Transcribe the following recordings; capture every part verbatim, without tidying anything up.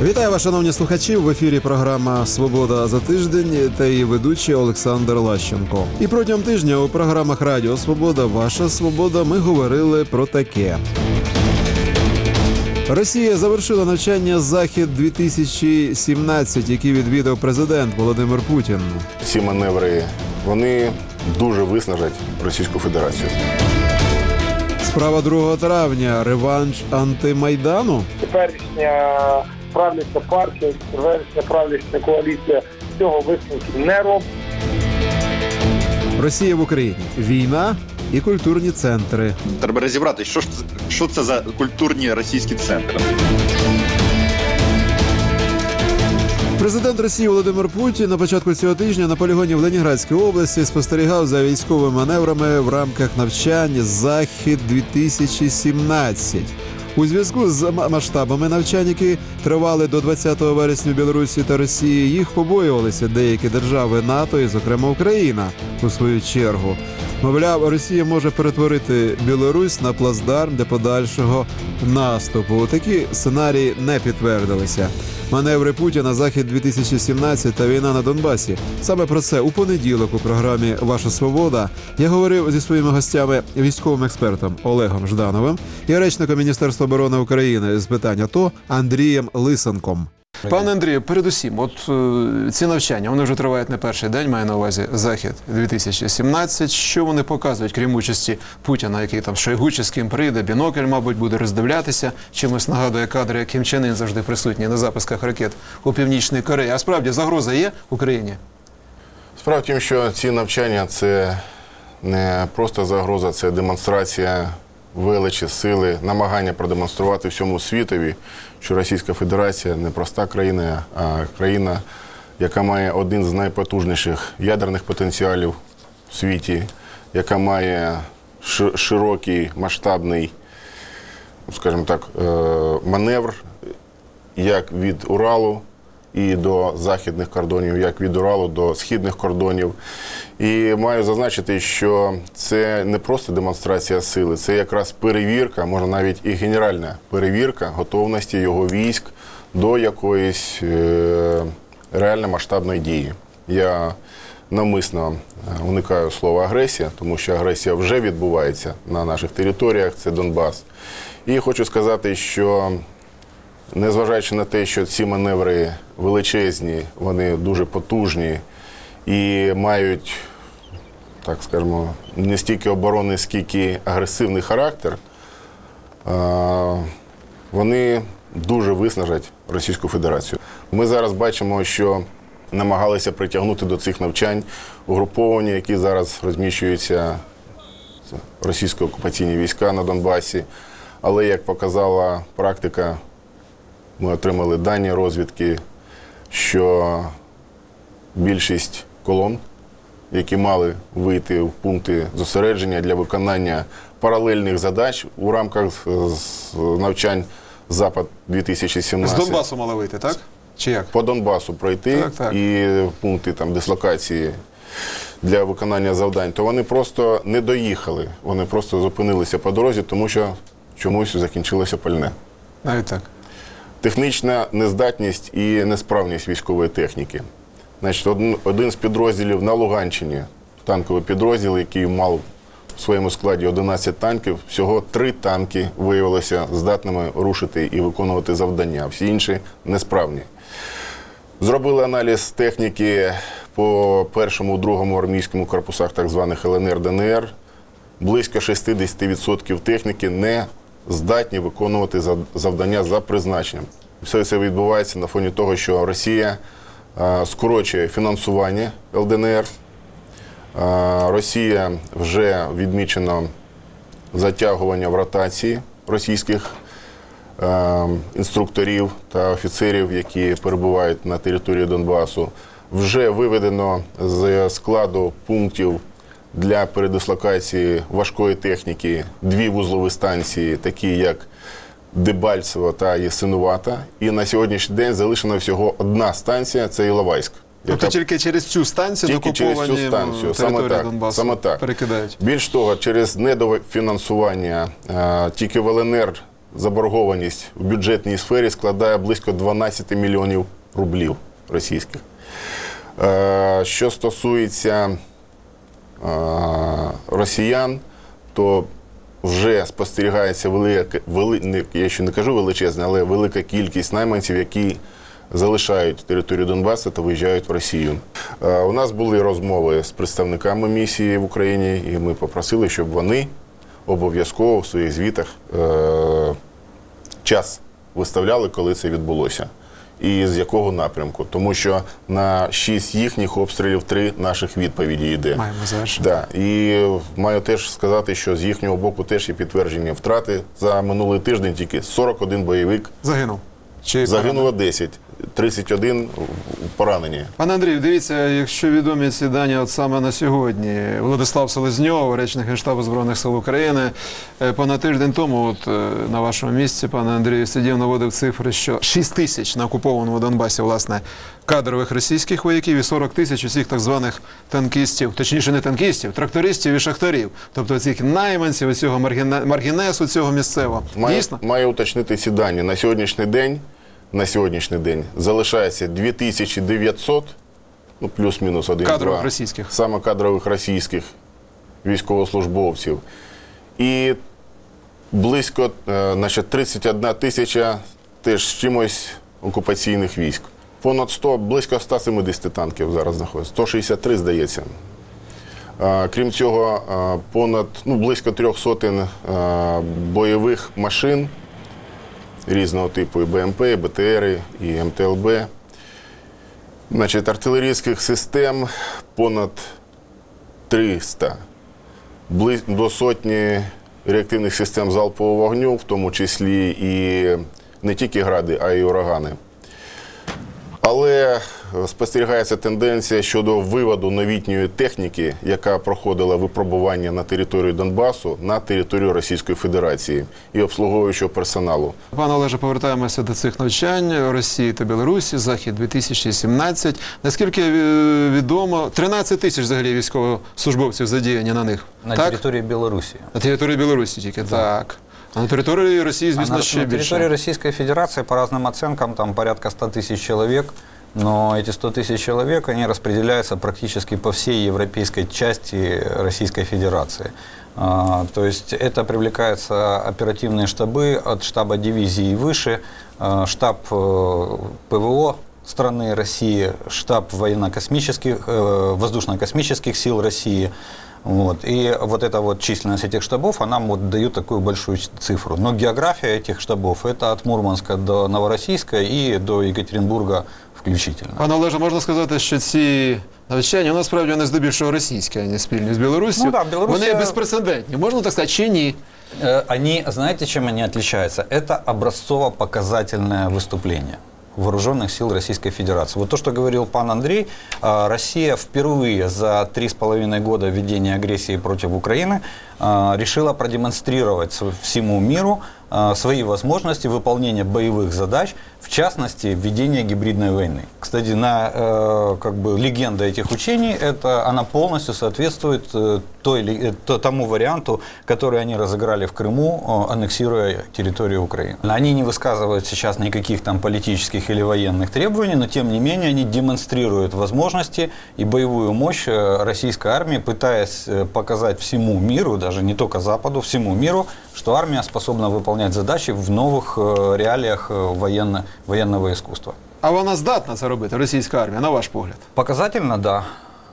Вітаю вас, шановні слухачі. В ефірі програма «Свобода за тиждень» та її ведучий Олександр Лащенко. І протягом тижня у програмах Радіо Свобода, Ваша Свобода ми говорили про таке. Росія завершила навчання «Захід-дві тисячі сімнадцять», який відвідав президент Володимир Путін. Ці маневри, вони дуже виснажать Російську Федерацію. Справа другого травня. Реванш антимайдану? Теперішня правляча партія, теперішня правляча коаліція цього висновків не робить. Росія в Україні. Війна і культурні центри. Треба розібрати, що ж що це за культурні російські центри. Президент Росії Володимир Путін на початку цього тижня на полігоні в Ленінградській області спостерігав за військовими маневрами в рамках навчань «Захід-дві тисячі сімнадцять». У зв'язку з масштабами навчань, які тривали до двадцятого вересня в Білорусі та Росії, їх побоювалися деякі держави НАТО і, зокрема, Україна, у свою чергу. Мовляв, Росія може перетворити Білорусь на плацдарм для подальшого наступу. Такі сценарії не підтвердилися. Маневри Путіна, «Захід-дві тисячі сімнадцять» та війна на Донбасі. Саме про це у понеділок у програмі «Ваша Свобода» я говорив зі своїми гостями, військовим експертом Олегом Ждановим і речником Міністерства оборони України з питань АТО Андрієм Лисенком. Пане Андрію, передусім, от е, ці навчання, вони вже тривають не перший день, маю на увазі «Захід-дві тисячі сімнадцять». Що вони показують, крім участі Путіна, який там Шойгу чи з ким прийде, бінокль, мабуть, буде роздивлятися, чимось нагадує кадри, як Кім Чен Ін завжди присутній на запусках ракет у Північній Кореї. А справді, загроза є Україні? Справа в тім, що ці навчання – це не просто загроза, це демонстрація величі, сили, намагання продемонструвати всьому світові, що Російська Федерація не проста країна, а країна, яка має один з найпотужніших ядерних потенціалів у світі, яка має широкий, масштабний, скажімо так, маневр, як від Уралу і до західних кордонів, як від Уралу до східних кордонів. І маю зазначити, що це не просто демонстрація сили, це якраз перевірка, може навіть і генеральна перевірка готовності його військ до якоїсь е- реально масштабної дії. Я навмисно уникаю слова агресія, тому що агресія вже відбувається на наших територіях, це Донбас. І хочу сказати, що незважаючи на те, що ці маневри величезні, вони дуже потужні і мають, так скажемо, не стільки оборонний, скільки агресивний характер, вони дуже виснажать Російську Федерацію. Ми зараз бачимо, що намагалися притягнути до цих навчань угруповання, які зараз розміщуються, російські окупаційні війська на Донбасі. Але, як показала практика, ми отримали дані розвідки, що більшість колон, які мали вийти в пункти зосередження для виконання паралельних задач у рамках навчань «Запад-дві тисячі сімнадцять». З Донбасу мали вийти, так? Чи як? По Донбасу пройти так, так. і пункти там дислокації для виконання завдань, то вони просто не доїхали, вони просто зупинилися по дорозі, тому що чомусь закінчилося пальне. Навіть так. Технічна нездатність і несправність військової техніки. Значить, один, один з підрозділів на Луганщині, танковий підрозділ, який мав в своєму складі одинадцять танків, всього три танки виявилися здатними рушити і виконувати завдання, всі інші несправні. Зробили аналіз техніки по першому, другому армійському корпусах так званих ел ен ер, де ен ер. Близько шістдесят відсотків техніки не здатні виконувати завдання за призначенням. Все це відбувається на фоні того, що Росія скорочує фінансування ел де ен ер. Росія вже відмічено затягування в ротації російських інструкторів та офіцерів, які перебувають на території Донбасу. Вже виведено з складу пунктів для передислокації важкої техніки дві вузлові станції, такі як Дебальцево та Ясинувата. І на сьогоднішній день залишена всього одна станція – це Іловайськ. Тобто тільки через цю станцію тільки через цю станцію. Саме так, Донбасу саме так. перекидають? Більш того, через недофінансування тільки в ел ен ер заборгованість в бюджетній сфері складає близько дванадцять мільйонів рублів російських. Що стосується росіян, то вже спостерігається велика, вели, я ще не кажу величезна, але велика кількість найманців, які залишають територію Донбасу та виїжджають в Росію. У нас були розмови з представниками місії в Україні, і ми попросили, щоб вони обов'язково в своїх звітах е, час виставляли, коли це відбулося. І з якого напрямку. Тому що на шість їхніх обстрілів три наших відповіді йде. Маємо завершити. Да. І маю теж сказати, що з їхнього боку теж є підтвердження втрати. За минулий тиждень тільки сорок один бойовик. Загинув. Чи Загинуло десять, тридцять один поранені. Пане Андрію, дивіться, якщо відомі ці дані от саме на сьогодні, Владислав Селезньов, речник Генштабу Збройних сил України, понад тиждень тому, от на вашому місці, пане Андрію, сидів, наводив цифри, що шість тисяч на окупованому Донбасі, власне, кадрових російських вояків і сорок тисяч усіх так званих танкістів, точніше не танкістів, трактористів і шахтарів. Тобто цих найманців, цього маргінесу, цього місцевого. Маю, Дійсно? маю уточнити ці дані. На сьогоднішній день На сьогоднішній день залишається дві тисячі дев'ятсот, ну плюс-мінус один, кадрових два, російських. саме кадрових російських військовослужбовців. І близько значить, тридцять одна тисяча теж з чимось окупаційних військ. Понад сто, близько ста сімдесят танків зараз знаходиться, сто шістдесят три, здається. Крім цього, понад, ну, близько трьох сотень бойових машин різного типу, і БМП, і БТРи, і МТЛБ. Значить, артилерійських систем понад триста. До сотні реактивних систем залпового вогню, в тому числі і не тільки гради, а й урагани. Але спостерігається тенденція щодо виводу новітньої техніки, яка проходила випробування на територію Донбасу, на територію Російської Федерації і обслуговуючого персоналу. Пане Олеже, повертаємося до цих навчань Росії та Білорусі, Захід дві тисячі сімнадцять. Наскільки відомо, тринадцять тисяч взагалі військовослужбовців задіяні на них. На так? території Білорусі. На території Білорусі тільки, да. Так. А на території Росії, звісно, а на, ще на більше. На территории Российской Федерации, по разным оценкам, там порядка ста тысяч человек, но эти сто тысяч человек, они распределяются практически по всей европейской части Российской Федерации. А, то есть это привлекаются оперативные штабы от штаба дивизии и выше, а, штаб э, ПВО страны России, штаб военно-космических, э, воздушно-космических сил России. Вот. И вот эта вот численность этих штабов, она вот дает такую большую цифру. Но география этих штабов, это от Мурманска до Новороссийска и до Екатеринбурга включительно. Пане Олеже, можна сказати, що ці навчання, насправді, вони здебільшого російські, а не спільні з Білорусі. Ну, да, Білорусія... Вони безпрецедентні, можна так сказати, чи ні? Они, знаете, чем они отличаются? Это образцово-показательное выступление Вооруженных сил Российской Федерации. Вот то, что говорил пан Андрей, Россия впервые за три с половиной года ведения агрессии против Украины решила продемонстрировать всему миру свои возможности выполнения боевых задач, в частности, ведения гибридной войны. Кстати, на, как бы, легенда этих учений, это, она полностью соответствует той, тому варианту, который они разыграли в Крыму, аннексируя территорию Украины. Они не высказывают сейчас никаких там политических или военных требований, но тем не менее они демонстрируют возможности и боевую мощь российской армии, пытаясь показать всему миру, даже не только Западу, всему миру, что армия способна выполнять задачи в новых реалиях военно, военного искусства. А вона здатна це робити, російська армія, на ваш погляд? Показательно, да.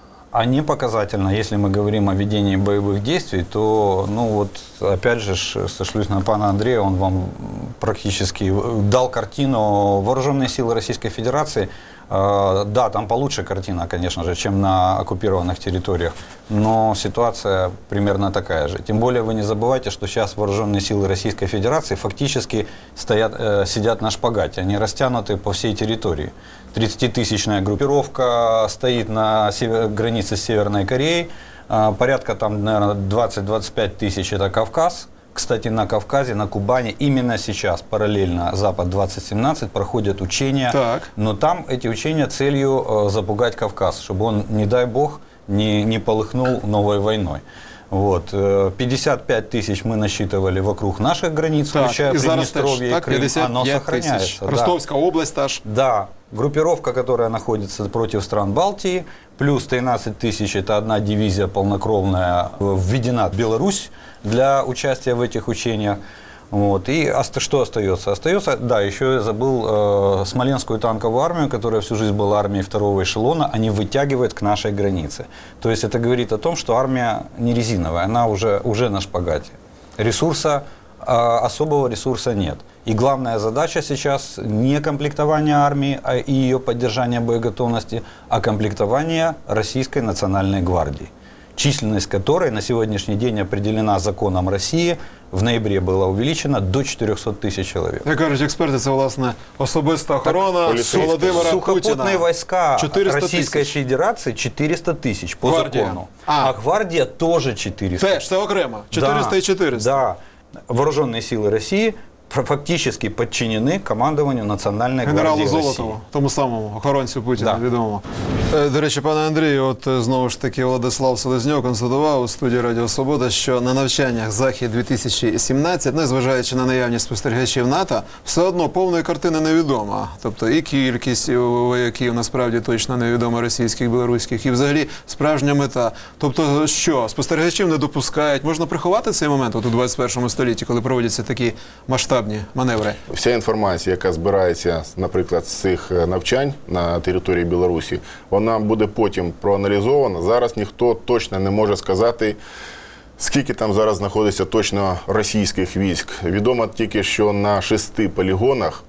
А не показательно, если мы говорим о ведении боевых действий, то, ну вот, опять же, сошлюсь на пана Андрея, он вам практически дал картину Вооруженные силы Российской Федерации. Да, там получше картина, конечно же, чем на оккупированных территориях, но ситуация примерно такая же. Тем более вы не забывайте, что сейчас Вооруженные силы Российской Федерации фактически стоят, э, сидят на шпагате, они растянуты по всей территории. тридцатитысячная группировка стоит на север, границе с Северной Кореей, э, порядка там, наверное, двадцать-двадцать пять тысяч это Кавказ. Кстати, на Кавказе, на Кубани именно сейчас параллельно Запад двадцать семнадцать проходят учения, так. Но там эти учения целью э, запугать Кавказ, чтобы он, не дай бог, не, не полыхнул новой войной. Вот. э, пятьдесят пять тысяч мы насчитывали вокруг наших границ, Так, включая і зараз теж, Приднестровье и так, Крым. Оно п'ятдесят п'ять сохраняется. тисяч. Да. Ростовська область теж. Да, группировка, которая находится против стран Балтии, плюс тринадцать тысяч, это одна дивизия полнокровная, введена в Беларусь для участия в этих учениях. Вот. И оста- что остается? Остается, да, еще я забыл э, Смоленскую танковую армию, которая всю жизнь была армией второго эшелона, они вытягивают к нашей границе. То есть это говорит о том, что армия не резиновая, она уже, уже на шпагате. Ресурса, э, особого ресурса нет. И главная задача сейчас не комплектование армии а и ее поддержание боеготовности, а комплектование Российской национальной гвардии, численность которой на сегодняшний день определена законом России, в ноябре была увеличена до чотирьохсот тисяч чоловік. Як кажуть експерти, це, власне, особиста охорона поліцейські. Володимира Сухопутные Путіна. войска чотириста Российской тисяч. Федерации четыреста тысяч по Гвардия. закону. А. А гвардия тоже четыреста. Теж, це окремо. чотириста і чотириста. Да. Вооруженные силы России фактически подчинены командованию Национальной Генералу гвардии России. Золотову, тому самому охоронцю Путіна, Да. відомому. Е, До речі, пане Андрію, от е, знову ж таки Владислав Селезньов констатував у студії Радіо Свобода, що на навчаннях Захід дві тисячі сімнадцять, незважаючи на наявність спостерігачів НАТО, все одно повної картини невідома. Тобто і кількість вояків насправді точно невідома російських, білоруських, і взагалі справжня мета. Тобто що, спостерігачів не допускають? Можна приховати цей момент от у двадцять першому столітті, коли проводяться такі масштабні маневри? Вся інформація, яка збирається, наприклад, з цих навчань на території Білорусі, вона буде потім проаналізована. Зараз ніхто точно не може сказати, скільки там зараз знаходиться точно російських військ. Відомо тільки, що на шести полігонах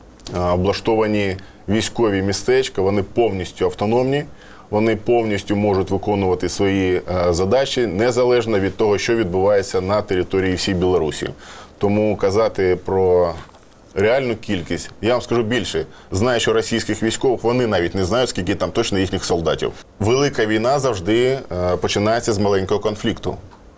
облаштовані військові містечка, вони повністю автономні, вони повністю можуть виконувати свої задачі, незалежно від того, що відбувається на території всій Білорусі. Тому казати про реальну кількість, я вам скажу більше, знаю, що російських військових, вони навіть не знають, скільки там точно їхніх солдатів. Велика війна завжди починається з маленького конфлікту.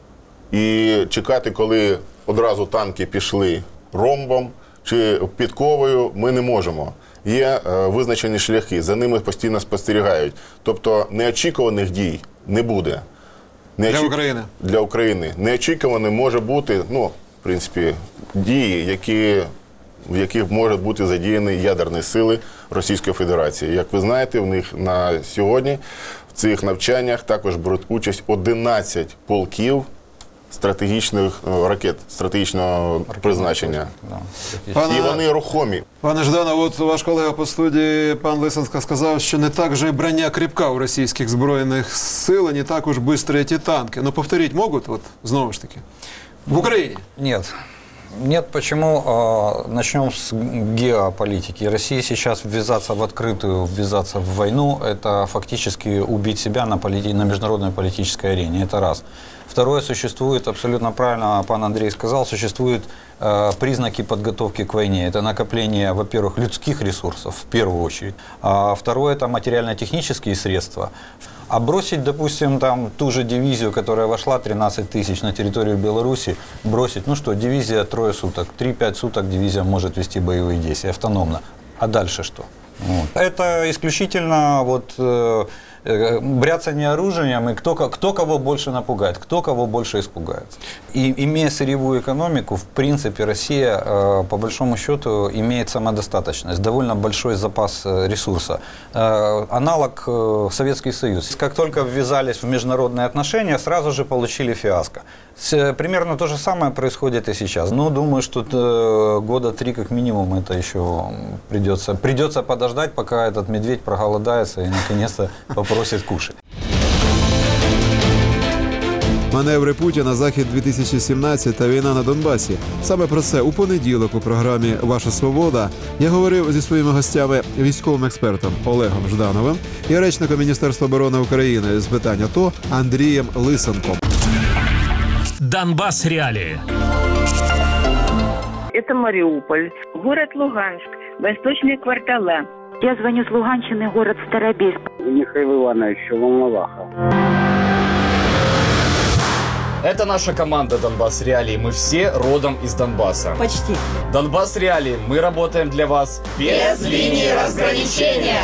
І чекати, коли одразу танки пішли ромбом чи підковою, ми не можемо. Є визначені шляхи, за ними постійно спостерігають. Тобто неочікуваних дій не буде. Неочі... Для України? Для України. Неочікуване може бути, ну, в принципі, дії, які, в яких можуть бути задіяні ядерні сили Російської Федерації. Як ви знаєте, в них на сьогодні в цих навчаннях також беруть участь одинадцять полків стратегічних ракет, стратегічного призначення. Пане- І вони рухомі. Пане Жданов, от ваш колега по студії, пан Лисенко, сказав, що не так же і броня кріпка у російських збройних сил, і не так уж быстрі ті танки. Ну, повторіть можуть, от, знову ж таки, в Україні? Нет. Нет, почему? Э, Начнем с геополитики. Россия сейчас ввязаться в открытую, ввязаться в войну, это фактически убить себя на, полити... на международной политической арене. Это раз. Второе, существует, абсолютно правильно пан Андрей сказал, существуют э, признаки подготовки к войне. Это накопление, во-первых, людских ресурсов, в первую очередь. А второе, это материально-технические средства. А бросить, допустим, там ту же дивизию, которая вошла, тринадцать тысяч на территорию Беларуси, бросить, ну что, дивизия трое суток, три-пять суток дивизия может вести боевые действия автономно. А дальше что? Вот. Это исключительно вот э, э, бряцание оружием, и кто, кто кого больше напугает, кто кого больше испугается. И имея сырьевую экономику, в принципе, Россия, э, по большому счету, имеет самодостаточность, довольно большой запас э, ресурса. Э, аналог э, Советский Союз. Как только ввязались в международные отношения, сразу же получили фиаско. С, примерно то же самое происходит и сейчас. Ну, думаю, что э, года три как минимум это еще придется, придется подождать, пока этот медведь проголодается и наконец-то попросит кушать. Маневри Путіна, Захід дві тисячі сімнадцять та війна на Донбасі. Саме про це у понеділок у програмі «Ваша свобода» я говорив зі своїми гостями, військовим експертом Олегом Ждановим і речником Міністерства оборони України з питань АТО Андрієм Лисенком. Донбасс реалии. Это Мариуполь, город Луганск, восточные квартала. Я звоню с Луганщины, город Старобельск. Михаил Иванович, Волноваха. Это наша команда «Донбасс Реалии». Мы все родом из Донбасса. Почти. «Донбасс Реалии». Мы работаем для вас без линии разграничения.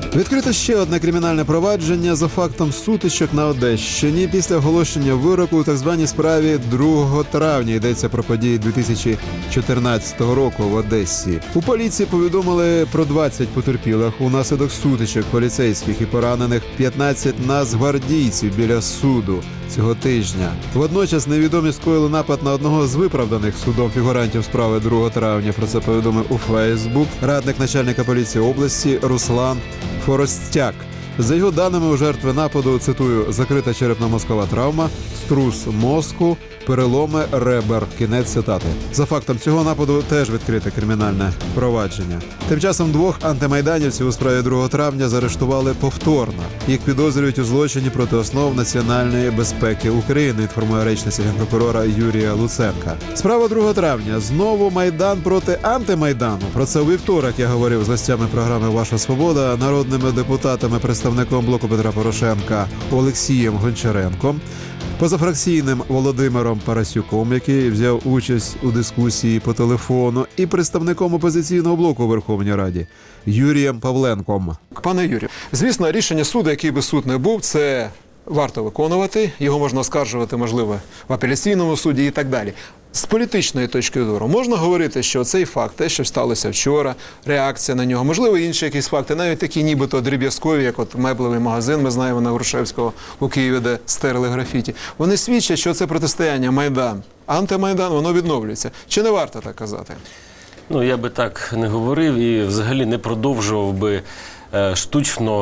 Відкрито ще одне кримінальне провадження за фактом сутичок на Одещині після оголошення вироку у так званій справі другого травня. Йдеться про події дві тисячі чотирнадцятого року в Одесі. У поліції повідомили про двадцять потерпілих унаслідок сутичок поліцейських і поранених п'ятнадцять нацгвардійців біля суду цього тижня. Водночас невідомі скоїли напад на одного з виправданих судом фігурантів справи другого травня. Про це повідомив у Фейсбук радник начальника поліції області Руслан Форостяк. За його даними, у жертви нападу, цитую, закрита черепно-мозкова травма, струс мозку, переломи ребер. Кінець цитати. За фактом цього нападу теж відкрите кримінальне провадження. Тим часом двох антимайданівців у справі другого травня заарештували повторно. Їх підозрюють у злочині проти основ національної безпеки України, інформує речниця генпрокурора Юрія Луценка. Справа другого травня. Знову Майдан проти антимайдану. Про це у вівторок я говорив з гостями програми «Ваша свобода», народними депутатами, представником блоку Петра Порошенка Олексієм Гончаренком, позафракційним Володимиром Парасюком, який взяв участь у дискусії по телефону, і представником опозиційного блоку у Верховній Раді Юрієм Павленком. Пане Юрію, звісно, рішення суду, який би суд не був, це варто виконувати. Його можна оскаржувати, можливо, в апеляційному суді і так далі. З політичної точки зору можна говорити, що цей факт, те, що сталося вчора, реакція на нього, можливо, інші якісь факти, навіть такі нібито дріб'язкові, як от меблевий магазин, ми знаємо, на Грушевського у Києві, де стерли графіті, вони свідчать, що це протистояння Майдан, антимайдан, воно відновлюється. Чи не варто так казати? Ну, я би так не говорив і взагалі не продовжував би е, штучно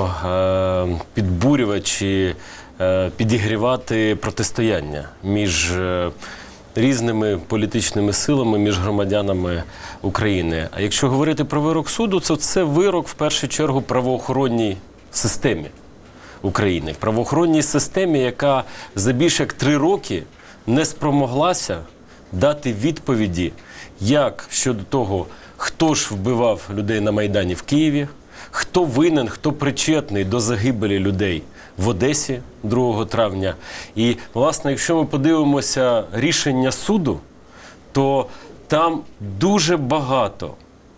е, підбурювати чи е, підігрівати протистояння між е, різними політичними силами, між громадянами України. А якщо говорити про вирок суду, то це вирок в першу чергу правоохоронній системі України. В правоохоронній системі, яка за більше як три роки не спромоглася дати відповіді, як щодо того, хто ж вбивав людей на Майдані в Києві, хто винен, хто причетний до загибелі людей в Одесі другого травня. І, власне, якщо ми подивимося рішення суду, то там дуже багато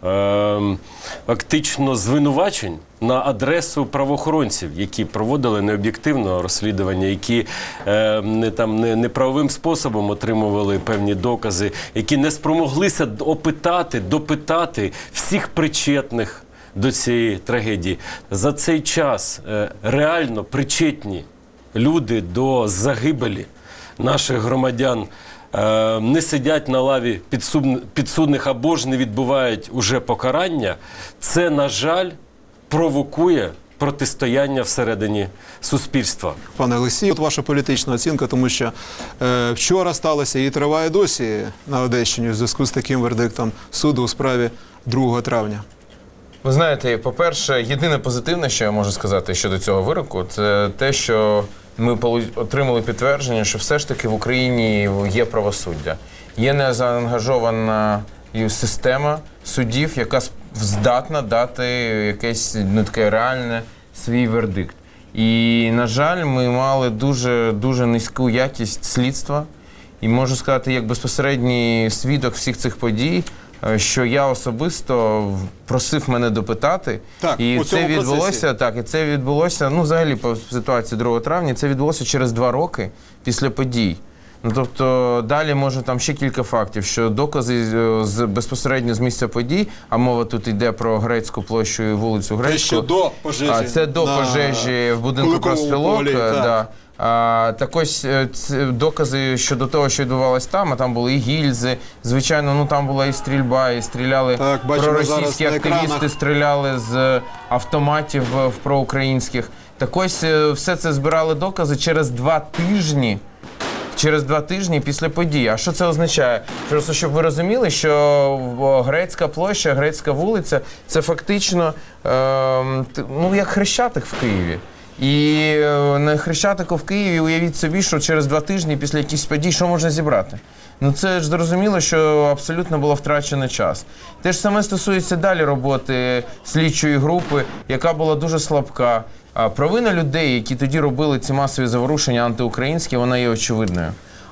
е, фактично звинувачень на адресу правоохоронців, які проводили необ'єктивне розслідування, які е, не, там, не, неправовим способом отримували певні докази, які не спромоглися опитати, допитати всіх причетних до цієї трагедії. За цей час е, реально причетні люди до загибелі наших громадян е, не сидять на лаві підсуд, підсудних або ж не відбувають уже покарання. Це, на жаль, провокує протистояння всередині суспільства. Пане Олексій, от ваша політична оцінка, тому що е, вчора сталося і триває досі на Одещині у зв'язку з таким вердиктом суду у справі другого травня. Ви знаєте, по-перше, єдине позитивне, що я можу сказати щодо цього вироку, це те, що ми отримали підтвердження, що все ж таки в Україні є правосуддя. Є незаангажована система судів, яка здатна дати якесь, ну, таке реальне свій вердикт. І, на жаль, ми мали дуже, дуже низьку якість слідства. І можу сказати, як безпосередній свідок всіх цих подій, що я особисто просив мене допитати, так, і це відбулося, так, і це відбулося, ну, взагалі, по ситуації другого травня, це відбулося через два роки після подій. Ну, тобто, далі може там ще кілька фактів, що докази з, безпосередньо з місця подій, а мова тут йде про Грецьку площу і вулицю Грецьку. Це ще до пожежі. А це до пожежі в будинку профспілок. Да. А, так ось докази щодо того, що відбувалось там, а там були і гільзи, звичайно, ну там була і стрільба, і стріляли так, проросійські активісти, стріляли з автоматів в проукраїнських. Так ось все це збирали докази через два тижні. Через два тижні після події. А що це означає? Просто, щоб ви розуміли, що Грецька площа, Грецька вулиця – це фактично е, ну, як Хрещатик в Києві. І на Хрещатику в Києві, уявіть собі, що через два тижні після якихось подій, що можна зібрати? Ну це ж зрозуміло, що абсолютно було втрачено час. Те ж саме стосується далі роботи слідчої групи, яка була дуже слабка. Провина людей, які тоді робили ці масові заворушення антиукраїнські, вона є очевидною.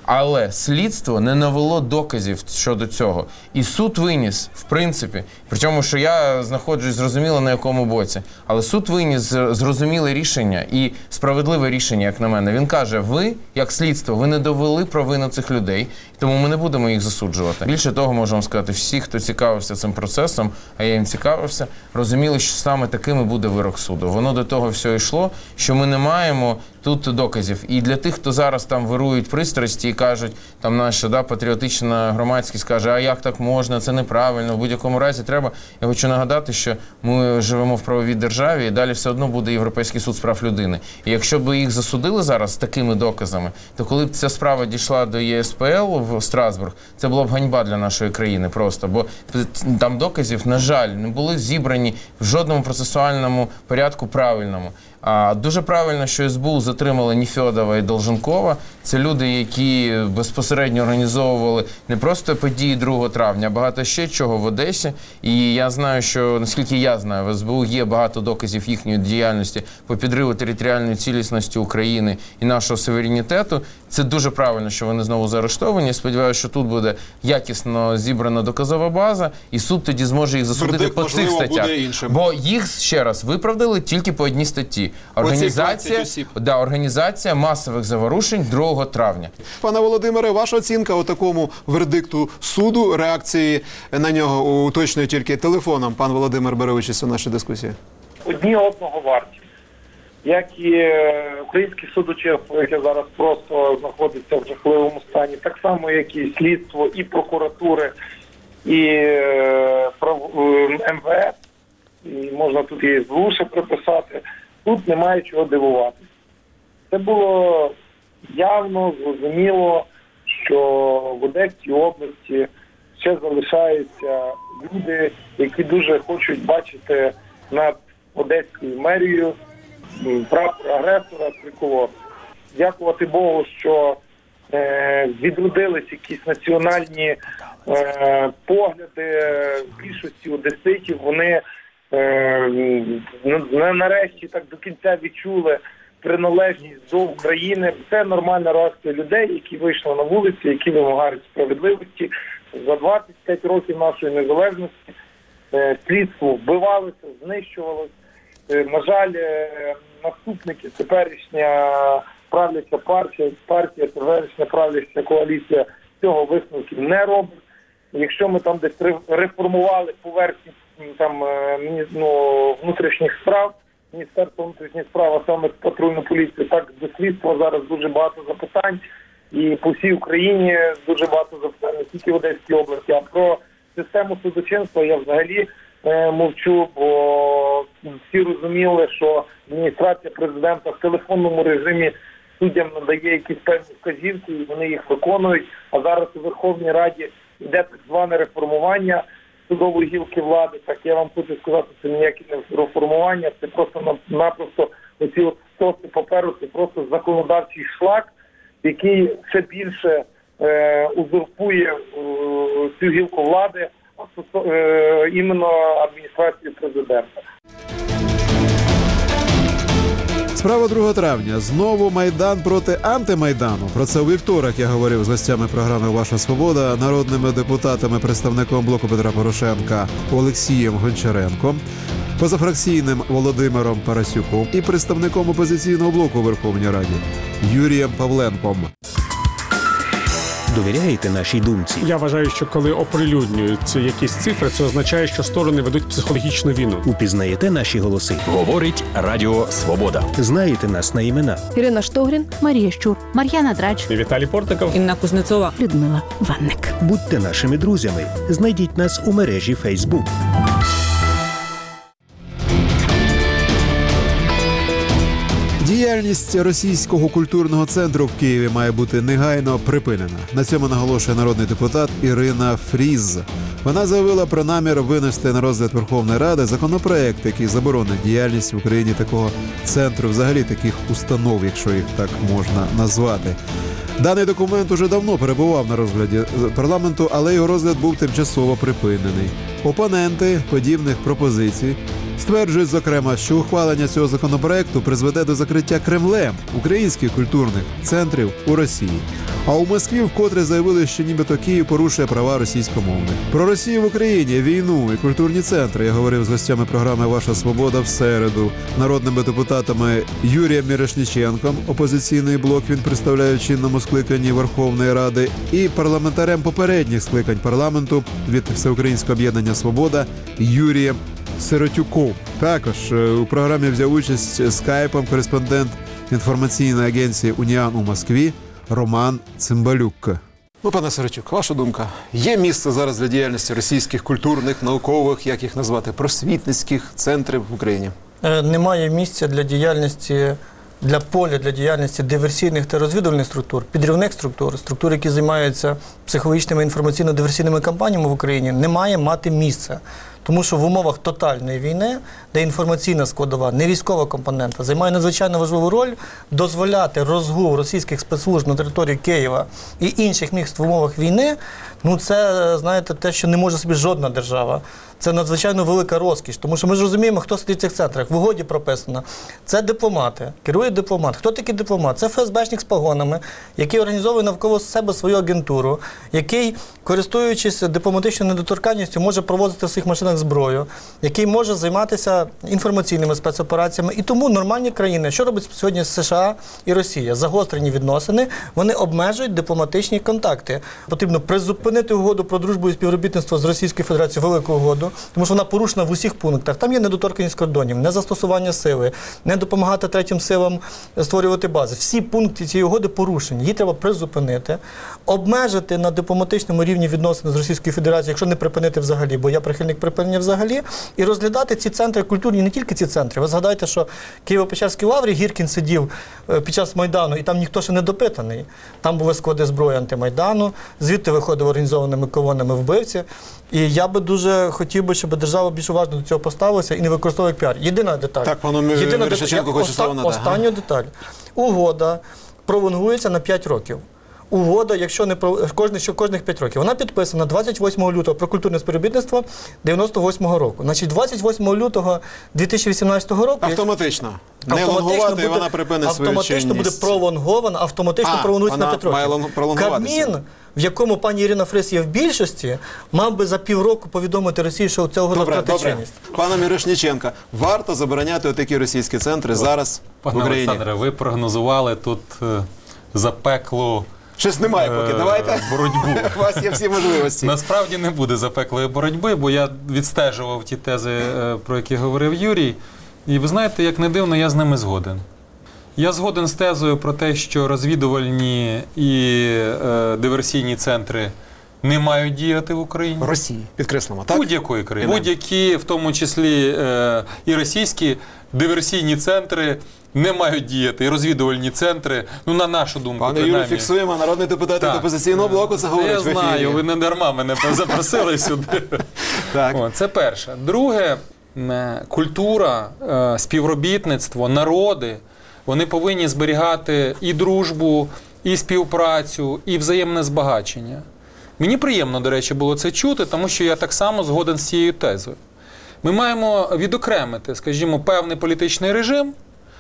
Але слідство не навело доказів щодо цього. І суд виніс, в принципі, причому, що я знаходжусь зрозуміло на якому боці, але суд виніс зрозуміле рішення і справедливе рішення, як на мене. Він каже, ви, як слідство, ви не довели провину цих людей, тому ми не будемо їх засуджувати. Більше того, можу вам сказати, всі, хто цікавився цим процесом, а я їм цікавився, розуміли, що саме таким і буде вирок суду. Воно до того все йшло, що ми не маємо тут доказів. І для тих, хто зараз там вирують пристрасті і кажуть, там наша да, патріотична громадськість каже, а як так можна, це неправильно, в будь-якому разі треба. Я хочу нагадати, що ми живемо в правовій державі і далі все одно буде Європейський суд з прав людини. І якщо б їх засудили зараз з такими доказами, то коли б ця справа дійшла до Є Ес Пе Ел в Страсбург, це була б ганьба для нашої країни просто, бо там доказів, на жаль, не були зібрані в жодному процесуальному порядку правильному. А дуже правильно, що Ес Бе У затримали Нефьодова і Долженкова. Це люди, які безпосередньо організовували не просто події другого травня, а багато ще чого в Одесі. І я знаю, що, наскільки я знаю, в Ес Бе У є багато доказів їхньої діяльності по підриву територіальної цілісності України і нашого суверенітету. Це дуже правильно, що вони знову заарештовані. Сподіваюся, що тут буде якісно зібрана доказова база, і суд тоді зможе їх засудити Вердикт, по цих статтях. Бо їх, ще раз, виправдали тільки по одній статті. Організація, да, організація масових заворушень другого травня. Пане Володимире, ваша оцінка у такому вердикту суду, реакції на нього уточнює тільки телефоном. Пан Володимир бере участь у нашій дискусії. Одні одного варті. Як і українське судочинство, яке зараз просто знаходиться в жахливому стані, так само, як і слідство, і прокуратури, і Ем Ве Ес, і можна тут і Ес Бе У ще приписати, тут немає чого дивуватися. Це було явно, зрозуміло, що в Одеській області ще залишаються люди, які дуже хочуть бачити над Одеською мерією прапор агресора, триколор. Дякувати Богу, що е, відродились якісь національні е, погляди більшості одеситів. Вони е, на, нарешті так до кінця відчули приналежність до України. Це нормальна реакція людей, які вийшли на вулиці, які вимагають справедливості. За двадцять п'ять років нашої незалежності е, слідство вбивалося, знищувалося. На жаль, наступники, теперішня правляча партія, партія, теперішня правляча коаліція цього висновків не робить. Якщо ми там десь реформували поверхні там ну, внутрішніх справ, Міністерство внутрішніх справ, а саме патрульну поліцію, так до слідства зараз дуже багато запитань. І по всій Україні дуже багато запитань, не тільки в Одеській області, а про систему судочинства я взагалі мовчу, бо всі розуміли, що адміністрація президента в телефонному режимі суддям надає якісь певні вказівки, і вони їх виконують. А зараз у Верховній Раді йде так зване реформування судової гілки влади. Так я вам хочу сказати, це ніяке не реформування, це просто-напросто оці от стоси паперу, це просто законодавчий шлак, який ще більше е, узурпує е, цю гілку влади, іменно адміністрації президента. Справа другого травня. Знову Майдан проти антимайдану. Про це у вівторок я говорив з гостями програми «Ваша свобода», народними депутатами, представником блоку Петра Порошенка Олексієм Гончаренком, позафракційним Володимиром Парасюком і представником опозиційного блоку у Верховній Раді Юрієм Павленком. Довіряєте нашій думці? Я вважаю, що коли оприлюднюються якісь цифри, це означає, що сторони ведуть психологічну війну. Упізнаєте наші голоси? Говорить Радіо Свобода. Знаєте нас на імена? Ірина Штогрін, Марія Щур, Мар'яна Драч, Віталій Портников, Інна Кузнецова, Людмила Ванник. Будьте нашими друзями. Знайдіть нас у мережі Фейсбук. Діяльність Російського культурного центру в Києві має бути негайно припинена. На цьому наголошує народний депутат Ірина Фріз. Вона заявила про намір винести на розгляд Верховної Ради законопроект, який заборонить діяльність в Україні такого центру, взагалі таких установ, якщо їх так можна назвати. Даний документ уже давно перебував на розгляді парламенту, але його розгляд був тимчасово припинений. Опоненти подібних пропозицій стверджують, зокрема, що ухвалення цього законопроекту призведе до закриття Кремлем українських культурних центрів у Росії. А у Москві вкотре заявили, що нібито Київ порушує права російськомовних. Про Росію в Україні, війну і культурні центри я говорив з гостями програми «Ваша свобода» в середу, народними депутатами Юрієм Мірошніченком, опозиційний блок він представляє в чинному скликанні Верховної Ради, і парламентарем попередніх скликань парламенту від Всеукраїнського об'єднання «Свобода» Юрієм Сиротюком. Також у програмі взяв участь скайпом кореспондент інформаційної агенції «Уніан» у Москві Роман Цимбалюк. Ну, пане Сиротюк, ваша думка. Є місце зараз для діяльності російських культурних, наукових, як їх назвати, просвітницьких центрів в Україні? Немає місця для діяльності, для поля для діяльності диверсійних та розвідувальних структур, підривних структур, структур, які займаються психологічними інформаційно-диверсійними кампаніями в Україні, не має мати місця. Тому що в умовах тотальної війни, де інформаційна складова, не військова компонента, займає надзвичайно важливу роль, дозволяти розгул російських спецслужб на території Києва і інших міст в умовах війни, ну це, знаєте, те, що не може собі жодна держава. Це надзвичайно велика розкіш, тому що ми ж розуміємо, хто сидить в цих центрах. В угоді прописано. Це дипломати, керує дипломат. Хто такий дипломат? Це еф ес бешник з погонами, який організовує навколо себе свою агентуру, який, користуючись дипломатичною недоторканністю, може провозити в своїх машинах зброю, який може займатися інформаційними спецопераціями. І тому нормальні країни, що робить сьогодні США і Росія? Загострені відносини, вони обмежують дипломатичні контакти. Потрібно призупинити угоду про дружбу і співробітництво з Російською Федерацією, велику угоду, тому що вона порушена в усіх пунктах. Там є недоторканність кордонів, незастосування сили, не допомагати третім силам створювати бази. Всі пункти цієї угоди порушені. Її треба призупинити, обмежити на дипломатичному рівні відносини з Російською Федерацією, якщо не припинити взагалі, бо я прихильник припинення взагалі, і розглядати ці центри культурні, не тільки ці центри. Ви згадайте, що в Києво-Печерській лаврі Гіркін сидів під час Майдану, і там ніхто ще не допитаний. Там були склади зброї антимайдану, звідти виходили організованими колонами вбивці. І я би дуже хотів би, щоб держава більш уважно до цього поставилася і не використовувала як піар. Єдина деталь. Так, пану Мірошніченку хочу слово надати. Останню деталь. Угода пролонгується на п'ять років. Угода, якщо не про кожних, що кожних п'ять років. Вона підписана двадцять восьмого лютого про культурне співробітництво дев'яносто восьмого року. Значить, двадцять восьмого лютого дві тисячі вісімнадцятого року... Автоматично. Не лонгувати, і вона припинить свою чинність. Автоматично буде пролонгована, автоматично а, пролонгується на п'ять років. Кабмін, в якому пані Ірина Фрис є в більшості, мав би за півроку повідомити Росії, що цього угода втратить чинність. Пане Мірошніченко, варто забороняти отакі російські центри зараз в Україні? Пане Олександре, ви прогнозували тут е, запеклу Щось немає поки, давайте. Боротьбу. У вас є всі можливості. Насправді не буде запеклої боротьби, бо я відстежував ті тези, про які говорив Юрій. І ви знаєте, як не дивно, я з ними згоден. Я згоден з тезою про те, що розвідувальні і е, диверсійні центри не мають діяти в Україні. Росії, підкреслимо, так? Будь-якої країни. Будь-які, в тому числі е, і російські диверсійні центри не мають діяти, і розвідувальні центри, ну, на нашу думку, Пане Юрію, фіксуємо, народний депутат від опозиційного блоку це говорить в ефірі. Я знаю, ви не дарма мене запросили сюди. Так. О, це перше. Друге, культура, співробітництво, народи, вони повинні зберігати і дружбу, і співпрацю, і взаємне збагачення. Мені приємно, до речі, було це чути, тому що я так само згоден з цією тезою. Ми маємо відокремити, скажімо, певний політичний режим,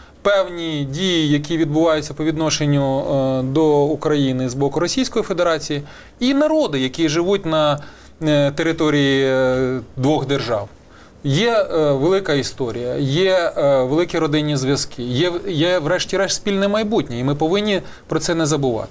певні дії, які відбуваються по відношенню е, до України з боку Російської Федерації, і народи, які живуть на е, території е, двох держав. Є е, велика історія, є е, великі родинні зв'язки, є, є врешті-решт спільне майбутнє, і ми повинні про це не забувати.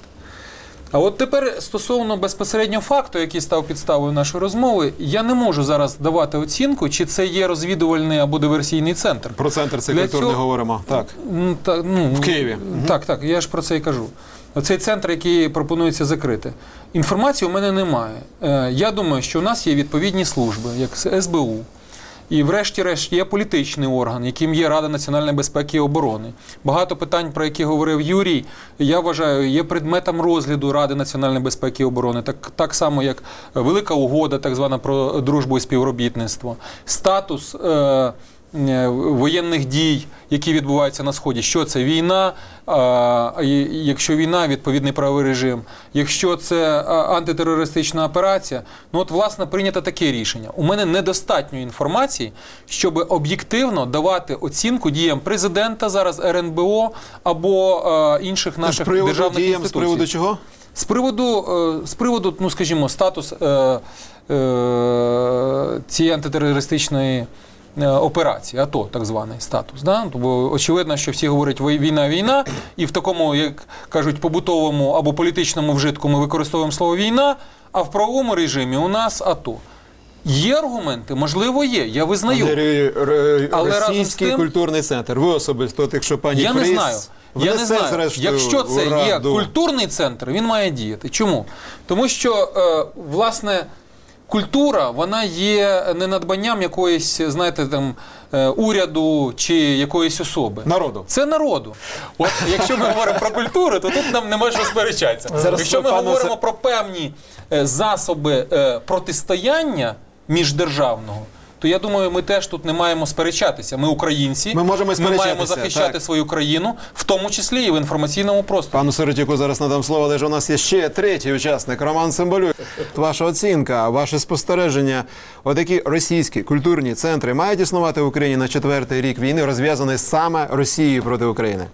А от тепер стосовно безпосередньо факту, який став підставою нашої розмови, я не можу зараз давати оцінку, чи це є розвідувальний або диверсійний центр. Про центр цей культурний цього... говоримо, так. Ну, та, ну, в Києві. Так, так, я ж про це і кажу. Оцей центр, який пропонується закрити. Інформації у мене немає. Я думаю, що у нас є відповідні служби, як ес бе у. І врешті-решт є політичний орган, яким є Рада національної безпеки і оборони. Багато питань, про які говорив Юрій, я вважаю, є предметом розгляду Ради національної безпеки і оборони. Так, так само, як велика угода, так звана, про дружбу і співробітництво. Статус е, воєнних дій, які відбуваються на Сході. Що це? Війна, а, якщо війна, відповідний правовий режим. Якщо це антитерористична операція, ну от, власне, прийнято таке рішення. У мене недостатньо інформації, щоб об'єктивно давати оцінку діям президента зараз, ер ен бе о або а, інших наших державних діям, інституцій. З приводу чого? З приводу, е, з приводу, ну скажімо, статус е, е, цієї антитерористичної е, операції, АТО, так званий статус. Да? Бо очевидно, що всі говорять війна, війна, і в такому, як кажуть, побутовому або політичному вжитку ми використовуємо слово війна, а в правовому режимі у нас АТО. Є аргументи, можливо, є, я визнаю. Андрій, р- Але Російський тим, культурний центр. Ви особисто, от якщо пані я Фріз... не знаю. Я не знаю. Зрештою, Якщо це ура, є ду. культурний центр, він має діяти. Чому? Тому що, е, власне, культура, вона є не надбанням якоїсь, знаєте, там, е, уряду чи якоїсь особи. Народу. Це народу. От якщо ми говоримо про культуру, то тут нам нема що сперечатися. Зараз Якщо ми пане говоримо Се- про певні е, засоби е, протистояння міждержавного, то я думаю, ми теж тут не маємо сперечатися. Ми українці, Ми можемо ми сперечатися, маємо захищати так. свою країну, в тому числі і в інформаційному просторі. Пану Сиротюку зараз надам слово, але ж у нас є ще третій учасник, Роман Цимбалюк. Ваша оцінка, ваше спостереження, отакі російські культурні центри мають існувати в Україні на четвертий рік війни, розв'язаний саме Росією проти України?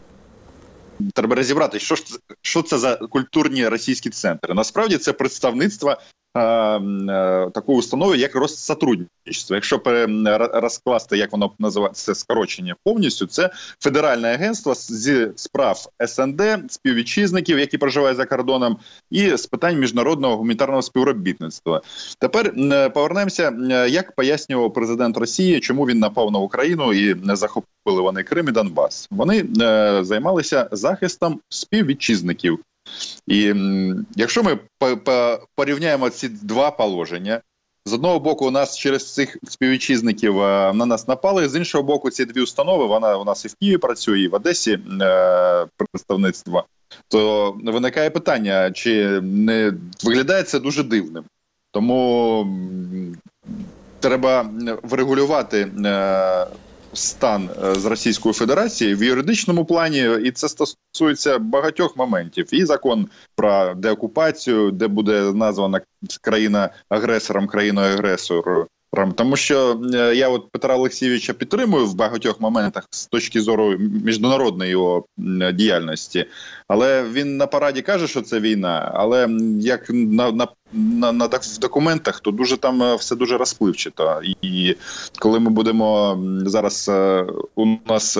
Треба розібрати, що ж це, що це за культурні російські центри. Насправді це представництво е, е, такої установи, як Россотрудничество. Якщо пере, розкласти, як воно називається, скорочення повністю, це Федеральне агентство зі справ ес ен де, співвітчизників, які проживають за кордоном, і з питань міжнародного гуманітарного співробітництва. Тепер е, повернемося, е, як пояснював президент Росії, чому він напав на Україну і не захопив вони Крим і Донбас. Вони е, займалися захистом співвітчизників. І м, якщо ми по- по- порівняємо ці два положення, з одного боку у нас через цих співвітчизників е, на нас напали, з іншого боку ці дві установи, вона у нас і в Києві працює, і в Одесі е, представництво, то виникає питання, чи не виглядає це дуже дивним. Тому м, треба врегулювати е, стан з Російською Федерацією в юридичному плані, і це стосується багатьох моментів. І закон про деокупацію, де буде названа країна агресором, країною агресором. Тому що я от Петра Олексійовича підтримую в багатьох моментах з точки зору міжнародної його діяльності, але він на параді каже, що це війна, але як на, на, на, на в документах, то дуже там все дуже розпливчато. І коли ми будемо зараз, у нас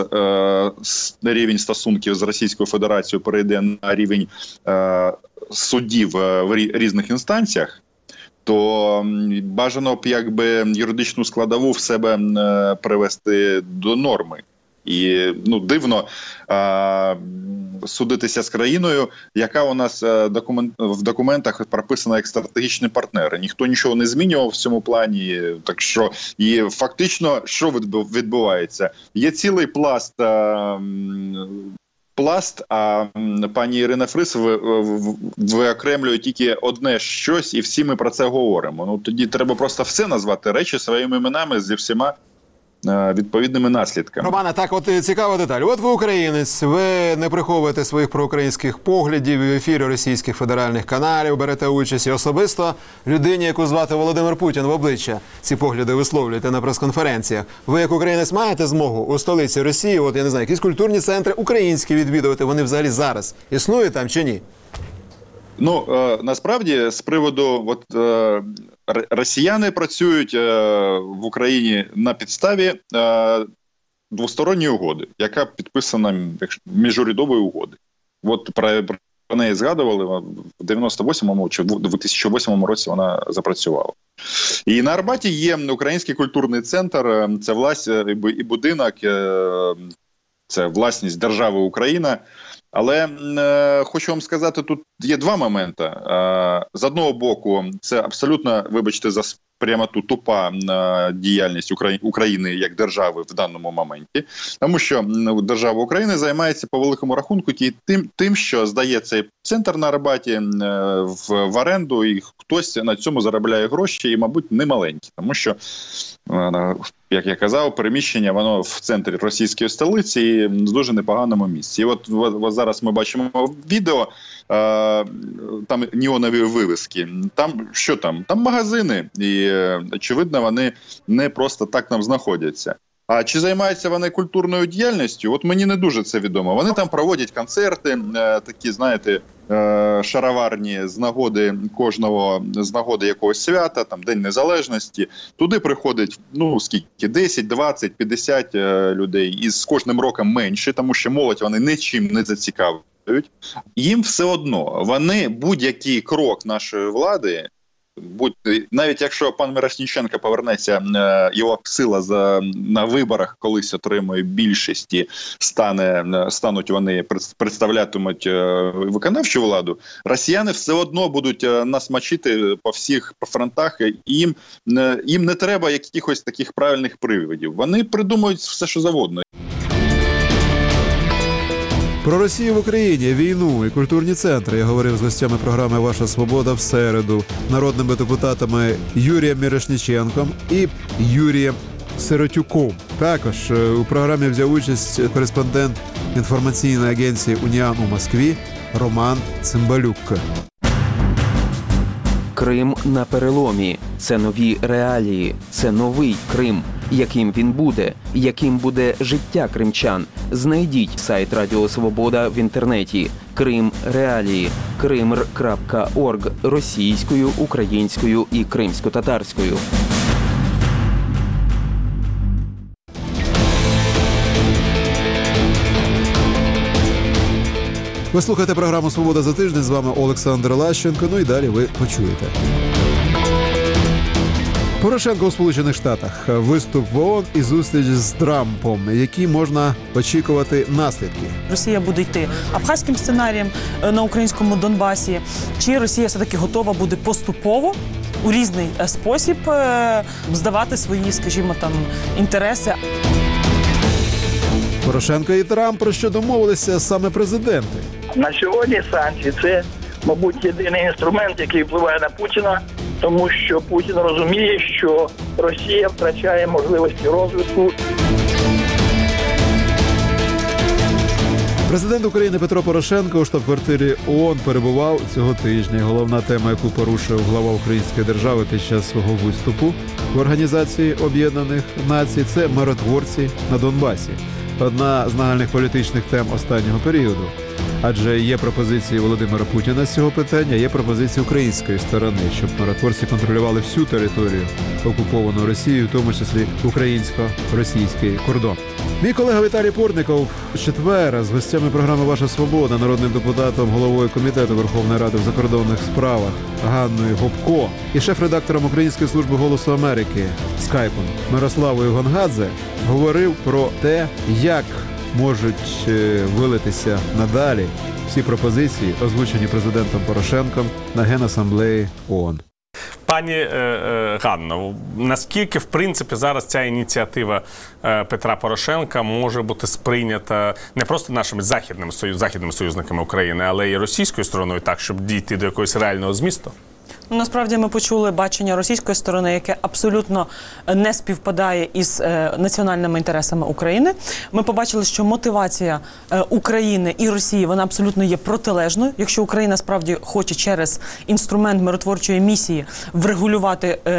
рівень стосунків з Російською Федерацією перейде на рівень суддів в різних інстанціях, то бажано б якби юридичну складову в себе е, привести до норми. І ну, дивно е, судитися з країною, яка у нас е, документ, в документах прописана як стратегічний партнер. Ніхто нічого не змінював в цьому плані. Так що, і фактично, що відбувається? Є цілий пласт е, пласт, а пані Ірина Фріз виокремлює тільки одне щось, і всі ми про це говоримо. Ну тоді треба просто все назвати речі своїми іменами зі всіма відповідними наслідками. Романе, так от цікава деталь. От ви українець, ви не приховуєте своїх проукраїнських поглядів в ефірі російських федеральних каналів, берете участь і особисто людині, яку звати Володимир Путін, в обличчя ці погляди висловлюєте на прес-конференціях. Ви як українець маєте змогу у столиці Росії, от я не знаю, якісь культурні центри українські відвідувати, вони взагалі зараз існують там чи ні? Ну, е, насправді, з приводу, от, е, росіяни працюють е, в Україні на підставі е, двосторонньої угоди, яка підписана міжурядової угоди. От про, про неї згадували, в дев'яносто восьмому чи в дві тисячі восьмому році вона запрацювала. І на Арбаті є український культурний центр, це власть і будинок, це власність держави Україна. Але е, хочу вам сказати, тут є два моменти. Е, з одного боку, це абсолютно, вибачте, за прямоту тупа е, діяльність Украї- України як держави в даному моменті. Тому що ну, держава України займається по великому рахунку тим, тим що здає цей центр на Арбаті е, в, в оренду, і хтось на цьому заробляє гроші, і, мабуть, не маленькі. Тому що, е, як я казав, переміщення, воно в центрі російської столиці і в дуже непоганому місці. І от, от зараз ми бачимо відео, е, там неонові вивіски. Там, що там? Там магазини. І, очевидно, вони не просто так там знаходяться. А чи займаються вони культурною діяльністю? От мені не дуже це відомо. Вони там проводять концерти, такі, знаєте, шароварні з нагоди кожного, з нагоди якогось свята, там День Незалежності. Туди приходить, ну, скільки, десять, двадцять, п'ятдесят людей. І з кожним роком менше, тому що молодь вони нічим не зацікавлюють. Їм все одно, вони будь-який крок нашої влади, будь, навіть якщо пан Мірошніченко повернеться, його сила за, на виборах колись отримує більшість і стане, стануть вони, представлятимуть виконавчу владу, росіяни все одно будуть нас мочити по всіх фронтах, і їм, їм не треба якихось таких правильних приводів. Вони придумують все, що завгодно. Про Росію в Україні, війну і культурні центри я говорив з гостями програми «Ваша Свобода» в середу, народними депутатами Юрієм Мірошніченком і Юрієм Сиротюком. Також у програмі взяв участь кореспондент інформаційної агенції «Уніан» у Москві Роман Цимбалюк. Крим на переломі. Це нові реалії. Це новий Крим. Яким він буде? Яким буде життя кримчан? Знайдіть сайт Радіо Свобода в інтернеті. Крим реалії. кримр крапка орг російською, українською і кримсько-татарською. Ви слухаєте програму «Свобода за тиждень». З вами Олександр Лащенко. Ну і далі ви почуєте. Порошенко у Сполучених Штатах. Виступ в ООН і зустріч з Трампом. Які можна очікувати наслідки? Росія буде йти абхазьким сценарієм на українському Донбасі? Чи Росія все-таки готова буде поступово у різний спосіб здавати свої, скажімо, там, інтереси? Порошенко і Трамп про що домовилися саме президенти? На сьогодні санкції – це, мабуть, єдиний інструмент, який впливає на Путіна, тому що Путін розуміє, що Росія втрачає можливості розвитку. Президент України Петро Порошенко у штаб-квартирі ООН перебував цього тижня. Головна тема, яку порушив глава української держави під час свого виступу в Організації Об'єднаних Націй – це миротворці на Донбасі. Одна з нагальних політичних тем останнього періоду. Адже є пропозиції Володимира Путіна з цього питання, є пропозиції української сторони, щоб миротворці контролювали всю територію, окуповану Росією, в тому числі українсько-російський кордон. Мій колега Віталій Портников в четвер з гостями програми «Ваша Свобода», народним депутатом, головою Комітету Верховної Ради в закордонних справах Ганною Гопко і шеф-редактором Української служби «Голосу Америки» скайпом Мирославою Гонгадзе говорив про те, як можуть вилитися надалі всі пропозиції, озвучені президентом Порошенком на Генасамблеї ООН. Пані е, е, Ганно, наскільки, в принципі, зараз ця ініціатива е, Петра Порошенка може бути сприйнята не просто нашими західними, союз, західними союзниками України, але й російською стороною так, щоб дійти до якогось реального змісту? Ну, насправді ми почули бачення російської сторони, яке абсолютно не співпадає із е, національними інтересами України. Ми побачили, що мотивація е, України і Росії, вона абсолютно є протилежною. Якщо Україна справді хоче через інструмент миротворчої місії врегулювати е,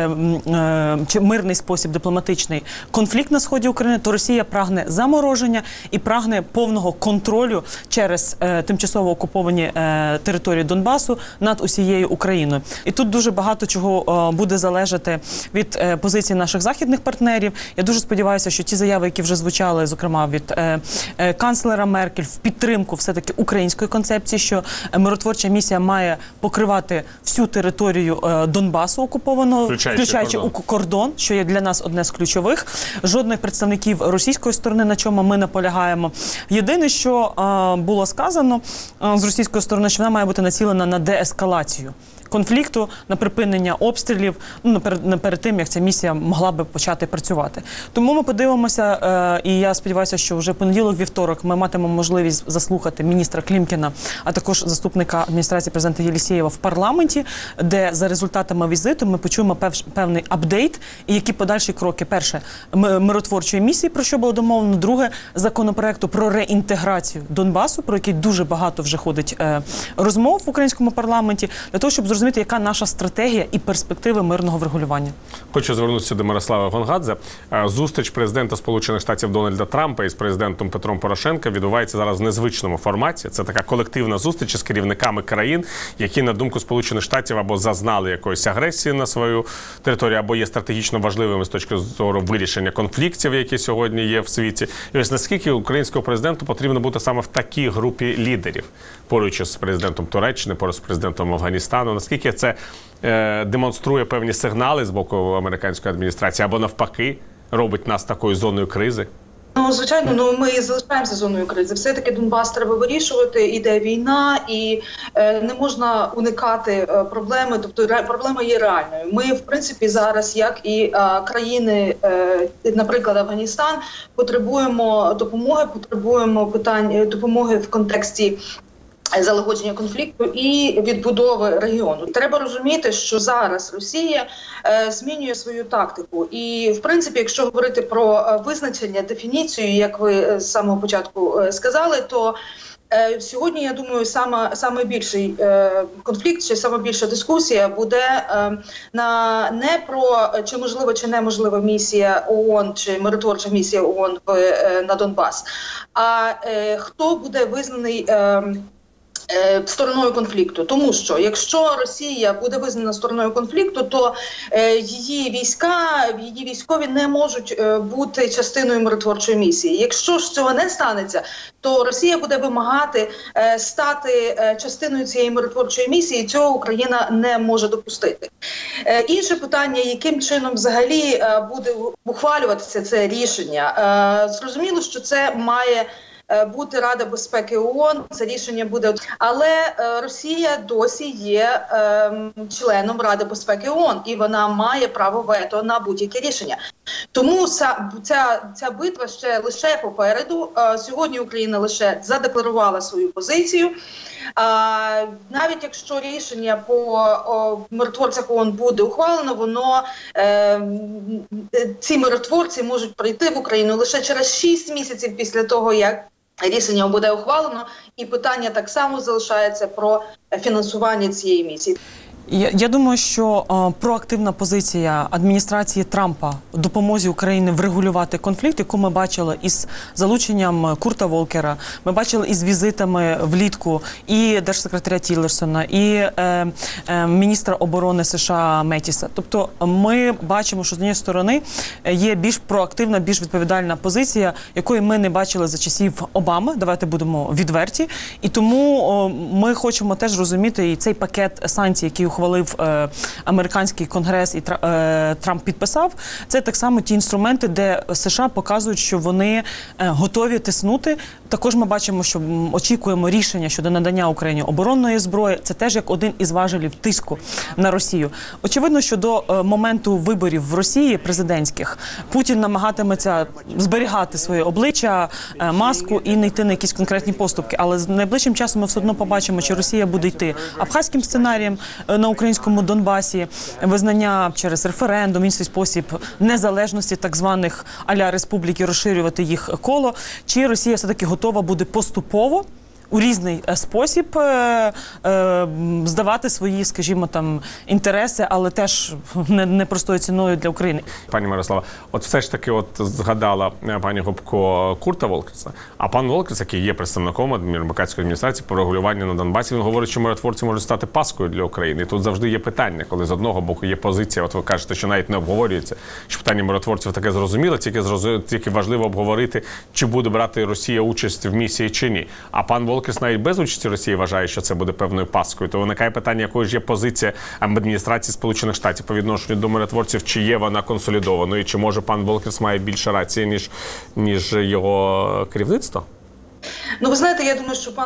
е, чи мирний спосіб дипломатичний конфлікт на сході України, то Росія прагне замороження і прагне повного контролю через е, тимчасово окуповані е, території Донбасу над усією Україною. І тут дуже багато чого буде залежати від позиції наших західних партнерів. Я дуже сподіваюся, що ті заяви, які вже звучали, зокрема від канцлера Меркель, в підтримку все-таки української концепції, що миротворча місія має покривати всю територію Донбасу окупованого, включаючи, включаючи кордон. кордон, що є для нас одне з ключових. Жодних представників російської сторони, на чому ми наполягаємо. Єдине, що було сказано з російської сторони, що вона має бути націлена на деескалацію конфлікту, на припинення обстрілів, ну, перед, перед тим, як ця місія могла би почати працювати. Тому ми подивимося, е, і я сподіваюся, що вже понеділок-вівторок ми матимемо можливість заслухати міністра Клімкіна, а також заступника адміністрації президента Єлісєєва в парламенті, де за результатами візиту ми почуємо пев, певний апдейт і які подальші кроки. Перше, миротворчої місії, про що було домовлено. Друге, законопроекту про реінтеграцію Донбасу, про який дуже багато вже ходить е, розмов в українському парламенті, для того, щоб зрозуміти, зрозуміти, яка наша стратегія і перспективи мирного врегулювання. Хочу звернутися до Мирослава Гонгадзе. Зустріч президента Сполучених Штатів Дональда Трампа із президентом Петром Порошенка відбувається зараз в незвичному форматі. Це така колективна зустріч з керівниками країн, які, на думку Сполучених Штатів, або зазнали якоїсь агресії на свою територію, або є стратегічно важливими з точки зору вирішення конфліктів, які сьогодні є в світі. І ось наскільки українському президенту потрібно бути саме в такій групі лідерів, поруч з президентом Туреччини, поруч з президентом Афганістану, наскільки це е, демонструє певні сигнали з боку американської адміністрації, або навпаки робить нас такою зоною кризи? Ну, звичайно, ну ми залишаємося зоною кризи. Все-таки Донбас треба вирішувати, іде війна, і е, не можна уникати е, проблеми, тобто ре, проблема є реальною. Ми, в принципі, зараз, як і е, країни, е, наприклад, Афганістан, потребуємо допомоги, потребуємо питань допомоги в контексті залагодження конфлікту і відбудови регіону. Треба розуміти, що зараз Росія е, змінює свою тактику. І, в принципі, якщо говорити про е, визначення, дефініцію, як ви з самого початку е, сказали, то е, сьогодні, я думаю, саме, саме більший е, конфлікт, чи саме більша дискусія буде е, на не про чи можлива, чи неможлива місія ООН, чи миротворча місія ООН в, е, на Донбас, а е, хто буде визнаний е, стороною конфлікту. Тому що якщо Росія буде визнана стороною конфлікту, то е, її війська, її військові не можуть е, бути частиною миротворчої місії. Якщо ж цього не станеться, то Росія буде вимагати е, стати е, частиною цієї миротворчої місії, і цього Україна не може допустити. Е, інше питання, яким чином взагалі е, буде ухвалюватися це рішення. Е, зрозуміло, що це має бути Рада безпеки ООН, це рішення буде. Але е, Росія досі є е, членом Ради безпеки ООН, і вона має право вето на будь-яке рішення. Тому ця, ця, ця битва ще лише попереду. Е, сьогодні Україна лише задекларувала свою позицію. А, навіть якщо рішення по о, миротворцях ООН буде ухвалено, воно е, ці миротворці можуть прийти в Україну лише через шість місяців після того, як рішення буде ухвалено, і питання так само залишається про фінансування цієї місії. Я, я думаю, що а, проактивна позиція адміністрації Трампа у допомозі Україні врегулювати конфлікт, яку ми бачили із залученням Курта Волкера, ми бачили із візитами влітку і держсекретаря Тіллерсона, і е, е, міністра оборони США Метіса. Тобто ми бачимо, що з однієї сторони є більш проактивна, більш відповідальна позиція, якої ми не бачили за часів Обами, давайте будемо відверті. І тому о, ми хочемо теж розуміти і цей пакет санкцій, який ухвалив е, американський конгрес і тра, е, Трамп підписав, це так само ті інструменти, де США показують, що вони е, готові тиснути. Також ми бачимо, що м, очікуємо рішення щодо надання Україні оборонної зброї. Це теж як один із важелів тиску на Росію. Очевидно, що до е, моменту виборів в Росії президентських Путін намагатиметься зберігати своє обличчя, е, маску і не йти на якісь конкретні поступки. Але з найближчим часом ми все одно побачимо, чи Росія буде йти абхазьким сценарієм е, на українському Донбасі, визнання через референдум, інший спосіб незалежності так званих а-ля республіки, розширювати їх коло, чи Росія все-таки готова буде поступово у різний спосіб е, е, здавати свої, скажімо, там інтереси, але теж не, не простою ціною для України. Пані Мирослава, от все ж таки от згадала пані Гопко Курта Волкерса, а пан Волкерс, який є представником американської адміністрації по регулюванню на Донбасі, він говорить, що миротворці можуть стати паскою для України. І тут завжди є питання, коли з одного боку є позиція, от ви кажете, що навіть не обговорюється, що питання миротворців таке зрозуміле, тільки, зрозу... тільки важливо обговорити, чи буде брати Росія участь в місії чи ні. А пан Волкерс навіть без участі Росії вважає, що це буде певною паскою. То виникає питання, якою ж є позиція адміністрації Сполучених Штатів по відношенню до миротворців, чи є вона консолідованою, і чи може пан Волкерс має більше рації, ніж, ніж його керівництво? Ну, ви знаєте, я думаю, що пан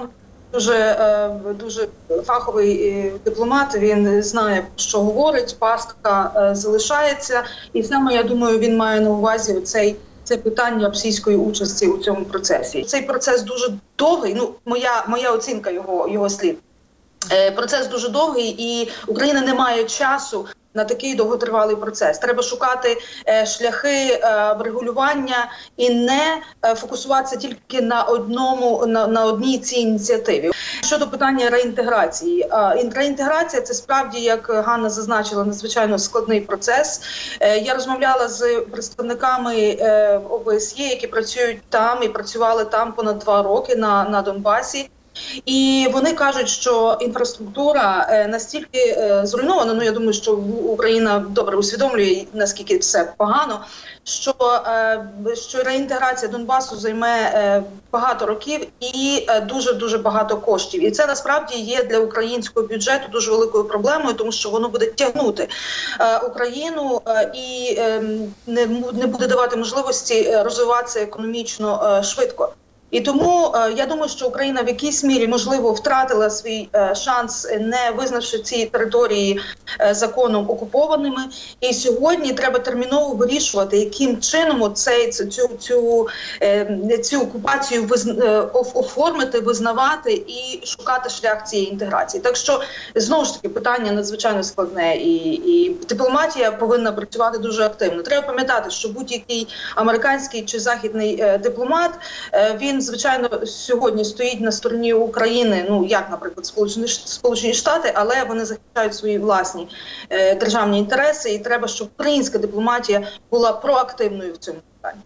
дуже, дуже фаховий дипломат, він знає, що говорить, пастка залишається, і саме, я думаю, він має на увазі цей це питання російської участі у цьому процесі. Цей процес дуже довгий, ну, моя, моя оцінка його, його слів. Процес дуже довгий, і Україна не має часу на такий довготривалий процес. Треба шукати е, шляхи е, врегулювання і не е, фокусуватися тільки на одному на, на одній цій ініціативі. Щодо питання реінтеграції, е, реінтеграція – це справді, як Ганна зазначила, надзвичайно складний процес. Е, я розмовляла з представниками е, О Б С Є, які працюють там і працювали там понад два роки на, на Донбасі. І вони кажуть, що інфраструктура е, настільки е, зруйнована, ну я думаю, що Україна добре усвідомлює, наскільки все погано, що, е, що реінтеграція Донбасу займе е, багато років і е, дуже-дуже багато коштів. І це насправді є для українського бюджету дуже великою проблемою, тому що воно буде тягнути е, Україну е, і е, не, не буде давати можливості розвиватися економічно е, швидко. І тому е, я думаю, що Україна в якійсь мірі, можливо, втратила свій е, шанс, не визнавши ці території е, законом окупованими. І сьогодні треба терміново вирішувати, яким чином цей, цю, цю, е, цю окупацію визна, е, оформити, визнавати і шукати шлях цієї інтеграції. Так що, знову ж таки, питання надзвичайно складне, і, і дипломатія повинна працювати дуже активно. Треба пам'ятати, що будь-який американський чи західний е, дипломат, е, він звичайно, сьогодні стоїть на стороні України, ну, як, наприклад, Сполучені, Сполучені Штати, але вони захищають свої власні е, державні інтереси, і треба, щоб українська дипломатія була проактивною в цьому питанні.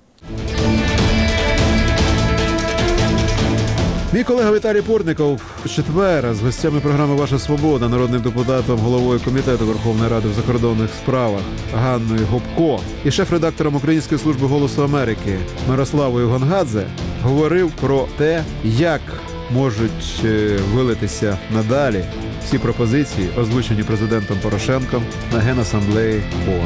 Мій колега Віталій Портников у четвер з гостями програми «Ваша свобода», народним депутатом, головою Комітету Верховної Ради в закордонних справах Ганною Гопко і шеф-редактором Української служби «Голосу Америки» Мирославою Гонгадзе говорив про те, як можуть вилитися надалі всі пропозиції, озвучені президентом Порошенком на Генасамблеї ООН.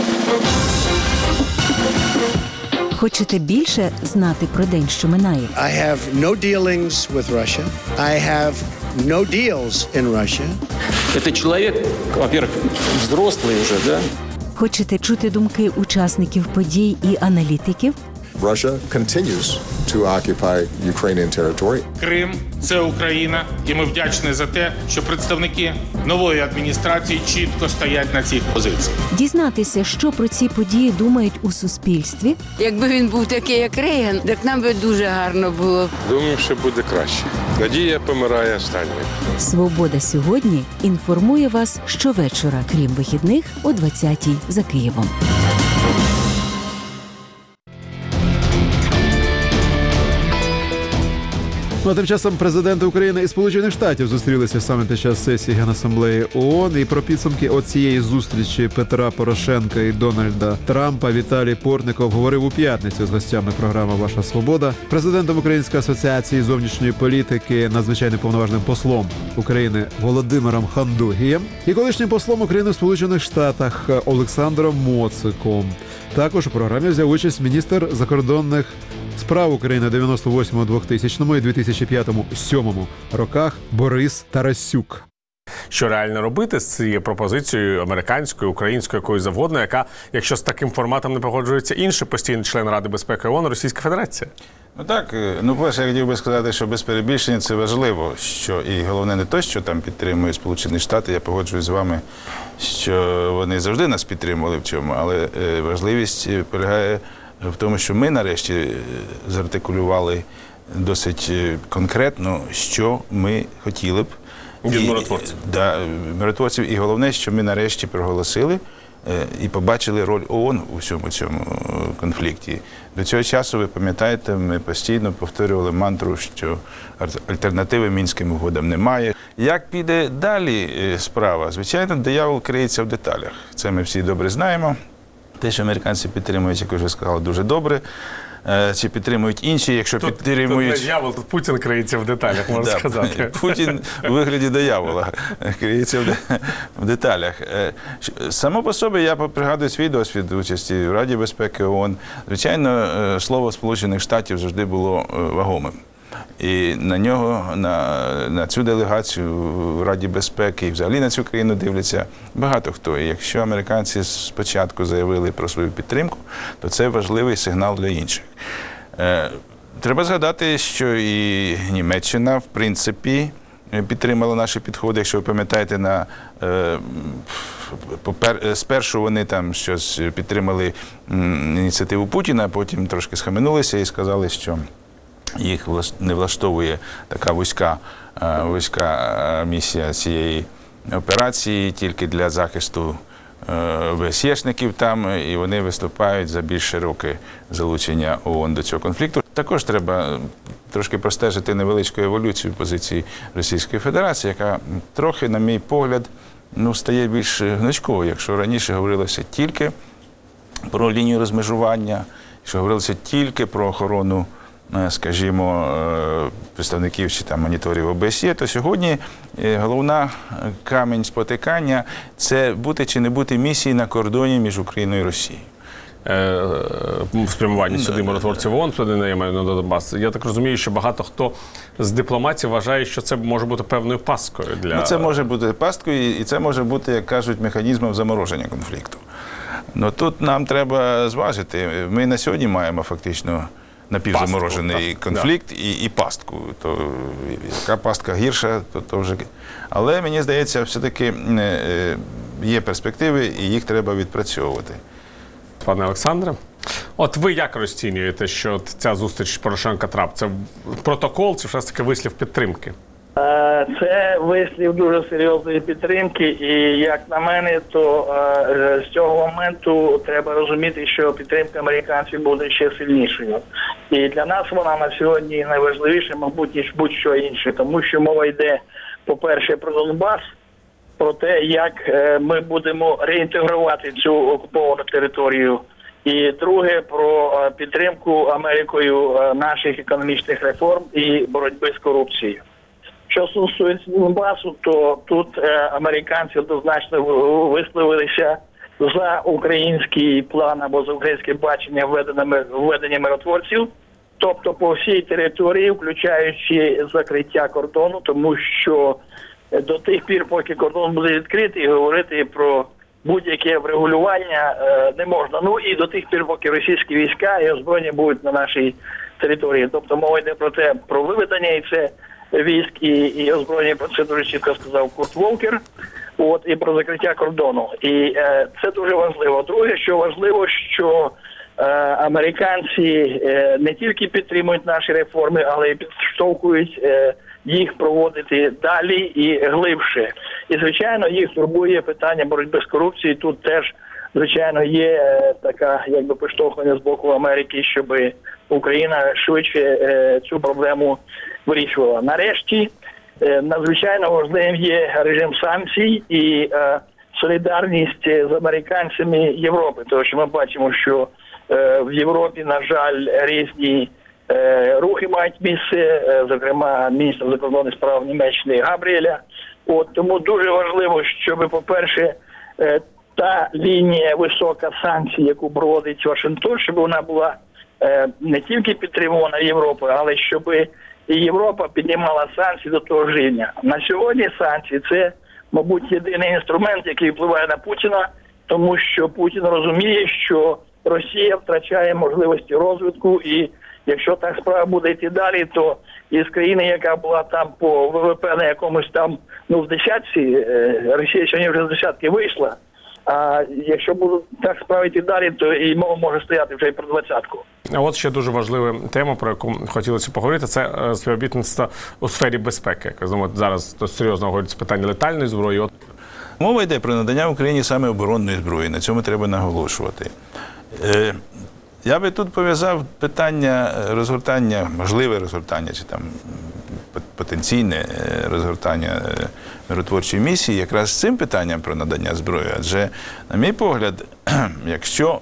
Хочете більше знати про день, що минає? I have no dealings with Russia. I have no deals in Russia. Это человек, во-первых, взрослый уже, да? Хочете чути думки учасників подій і аналітиків? Russia continues to occupy Ukrainian territory. Крим – це Україна, і ми вдячні за те, що представники нової адміністрації чітко стоять на цих позиціях. Дізнатися, що про ці події думають у суспільстві. Якби він був такий, як Рейган, так нам би дуже гарно було. Думаю, що буде краще. Надія помирає останньою. «Свобода сьогодні» інформує вас щовечора, крім вихідних, о двадцятій за Києвом. Ну, а тим часом президенти України і Сполучених Штатів зустрілися саме під час сесії Генасамблеї ООН. І про підсумки оцієї зустрічі Петра Порошенка і Дональда Трампа Віталій Портников говорив у п'ятницю з гостями програми «Ваша свобода», президентом Української асоціації зовнішньої політики, надзвичайним повноважним послом України Володимиром Хандугієм і колишнім послом України в Сполучених Штатах Олександром Моциком. Також у програмі взяв участь міністр закордонних справ України дев'яносто восьмому, двохтисячному і дві тисячі п'ятому - сьомому роках Борис Тарасюк. Що реально робити з цією пропозицією американською, українською, якою завгодно, яка, якщо з таким форматом не погоджується інший постійний член Ради безпеки ООН, Російська Федерація? Ну так, ну перше, я хотів би сказати, що без перебільшення це важливо, що і головне не те, що там підтримує Сполучені Штати, я погоджуюсь з вами, що вони завжди нас підтримували в цьому, але важливість полягає в тому, що ми нарешті зартикулювали досить конкретно, що ми хотіли б. Від миротворців. Да, миротворців. І головне, що ми нарешті проголосили і побачили роль ООН у всьому цьому конфлікті. До цього часу, ви пам'ятаєте, ми постійно повторювали мантру, що альтернативи Мінським угодам немає. Як піде далі справа? Звичайно, диявол криється в деталях. Це ми всі добре знаємо. Те, що американці підтримують, як вже сказали, дуже добре. Чи підтримують інші, якщо тут, підтримують... Тут не диявол, тут Путін криється в деталях, можна да, сказати. Путін у вигляді диявола криється в деталях. Само по собі, я пригадую свій досвід участі в Раді безпеки ООН. Звичайно, слово Сполучених Штатів завжди було вагомим. І на нього, на, на цю делегацію в Раді безпеки і взагалі на цю країну дивляться багато хто. І якщо американці спочатку заявили про свою підтримку, то це важливий сигнал для інших. Е, треба згадати, що і Німеччина, в принципі, підтримала наші підходи. Якщо ви пам'ятаєте, на, е, попер, спершу вони там щось підтримали м, ініціативу Путіна, а потім трошки схаменулися і сказали, що їх не влаштовує така вузька, е, вузька місія цієї операції тільки для захисту ОБСЄшників там, і вони виступають за більш широке залучення ООН до цього конфлікту. Також треба трошки простежити невеличку еволюцію позиції Російської Федерації, яка трохи, на мій погляд, ну, стає більш гнучкою. Якщо раніше говорилося тільки про лінію розмежування, якщо говорилося тільки про охорону, скажімо, представників чи там моніторів ОБСЄ, то сьогодні головна камінь спотикання – це бути чи не бути місії на кордоні між Україною і Росією. Спрямування сюди миротворців ООН, туди на Донбас. Я так розумію, що багато хто з дипломатів вважає, що це може бути певною пасткою для... Ну, це може бути пасткою, і це може бути, як кажуть, механізмом замороження конфлікту. Ну, тут нам треба зважити. Ми на сьогодні маємо фактично напівзаморожений пастку, конфлікт да. і, і пастку. То яка пастка гірша, то, то вже... Але, мені здається, все-таки є перспективи, і їх треба відпрацьовувати. Пане Олександре, от ви як розцінюєте, що ця зустріч Порошенка-Трамп? Це протокол чи все ж таки вислів підтримки? Це вислів дуже серйозної підтримки, і як на мене, то з цього моменту треба розуміти, що підтримка американців буде ще сильнішою. І для нас вона на сьогодні найважливіша, мабуть, ніж будь-що інше, тому що мова йде, по-перше, про Донбас, про те, як ми будемо реінтегрувати цю окуповану територію. І друге, про підтримку Америкою наших економічних реформ і боротьби з корупцією. Що стосується Донбасу, то тут американці однозначно висловилися за український план або за українське бачення введення миротворців, тобто по всій території, включаючи закриття кордону, тому що до тих пір, поки кордон буде відкритий, говорити про будь-яке врегулювання не можна. Ну і до тих пір, поки російські війська і озброєння будуть на нашій території. Тобто мова йде про те, про виведення, і це військ і, і озброєння, про це дуже чітко сказав Курт Волкер, от, і про закриття кордону. І е, це дуже важливо. Друге, що важливо, що е, американці е, не тільки підтримують наші реформи, але й підштовхують е, їх проводити далі і глибше. І, звичайно, їх турбує питання боротьби з корупцією. Тут теж, звичайно, є е, така, якби, підштовхування з боку Америки, щоб Україна швидше е, цю проблему вирішувала. Нарешті, е, надзвичайно важливим є режим санкцій і е, солідарність з американцями Європи. Тому що ми бачимо, що е, в Європі, на жаль, різні е, рухи мають місце, е, зокрема, міністр закордонних справ Німеччини Габріеля. От, тому дуже важливо, щоб, по-перше, е, та лінія висока санкцій, яку проводить Вашингтон, щоб вона була е, не тільки підтримувана Європою, але щоб і Європа піднімала санкції до того ж рівня. На сьогодні санкції – це, мабуть, єдиний інструмент, який впливає на Путіна, тому що Путін розуміє, що Росія втрачає можливості розвитку, і якщо так справа буде йти далі, то із країни, яка була там по ВВП на якомусь там, ну, в десятці, Росія сьогодні вже з десятки вийшла, а якщо буде так справа йти далі, то і мова може стояти вже і про двадцятку. А от ще дуже важлива тема, про яку хотілося поговорити, це співробітництво у сфері безпеки. Зараз серйозно говорять з питання летальної зброї. От... Мова йде про надання Україні саме оборонної зброї, на цьому треба наголошувати. Е, я би тут пов'язав питання розгортання, можливе розгортання, чи там потенційне розгортання миротворчої місії якраз з цим питанням про надання зброї. Адже, на мій погляд, якщо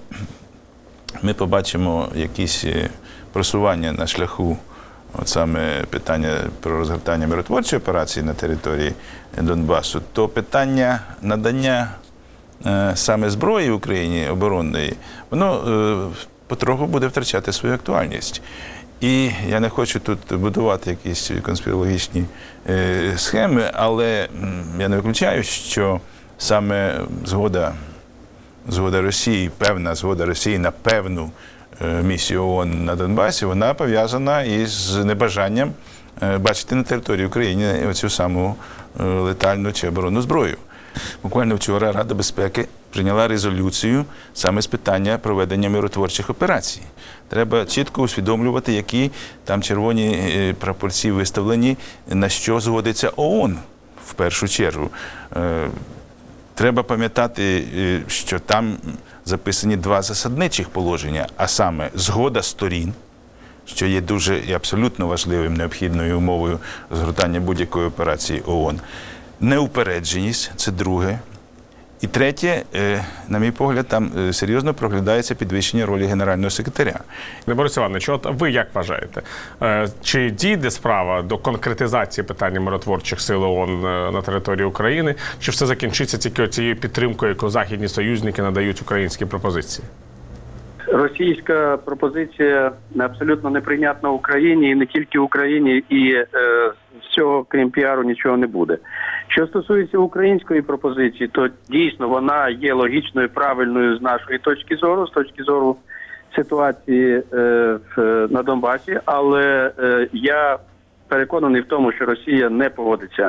ми побачимо якісь просування на шляху, от саме питання про розгортання миротворчої операції на території Донбасу, то питання надання е, саме зброї Україні оборонної, воно е, потроху буде втрачати свою актуальність. І я не хочу тут будувати якісь конспірологічні е, схеми, але я не виключаю, що саме згода, згода Росії, певна згода Росії на певну е, місію ООН на Донбасі, вона пов'язана із небажанням бачити на території України оцю саму летальну чи оборонну зброю. Буквально вчора Рада безпеки прийняла резолюцію саме з питання проведення миротворчих операцій. Треба чітко усвідомлювати, які там червоні прапорці виставлені, на що згодиться ООН в першу чергу. Треба пам'ятати, що там записані два засадничих положення, а саме згода сторін, що є дуже і абсолютно важливим, необхідною умовою згортання будь-якої операції ООН. Неупередженість – це друге. І третє, на мій погляд, там серйозно проглядається підвищення ролі генерального секретаря. Борис Іванович, от ви як вважаєте, чи дійде справа до конкретизації питання миротворчих сил ООН на території України, чи все закінчиться тільки цією підтримкою, яку західні союзники надають українській пропозиції? Російська пропозиція абсолютно неприйнятна Україні, і не тільки Україні, і е, з цього, крім піару, нічого не буде. Що стосується української пропозиції, то дійсно вона є логічною, правильною з нашої точки зору, з точки зору ситуації е, в, на Донбасі, але е, я переконаний в тому, що Росія не погодиться.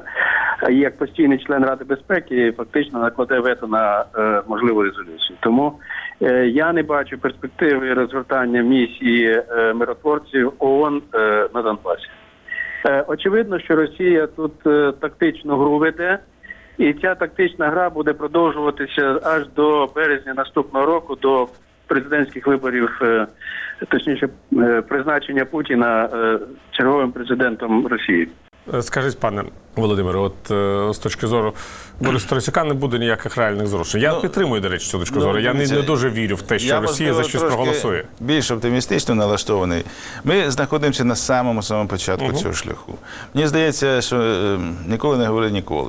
Як постійний член Ради безпеки фактично накладе вето на е, можливу резолюцію. Тому е, я не бачу перспективи розгортання місії е, миротворців ООН е, на Донбасі. Е, очевидно, що Росія тут е, тактичну гру веде, і ця тактична гра буде продовжуватися аж до березня наступного року, до президентських виборів, е, точніше, е, призначення Путіна е, черговим президентом Росії. Скажіть, пане Володимире, от е, з точки зору Бориса Тарасюка не буде ніяких реальних зрушень. Я ну, підтримую, до речі, цю точку ну, зору. Я не, не дуже вірю в те, що Росія за щось проголосує. Більш оптимістично налаштований. Ми знаходимося на самому-самому початку угу. цього шляху. Мені здається, що е, ніколи не говорили ніколи.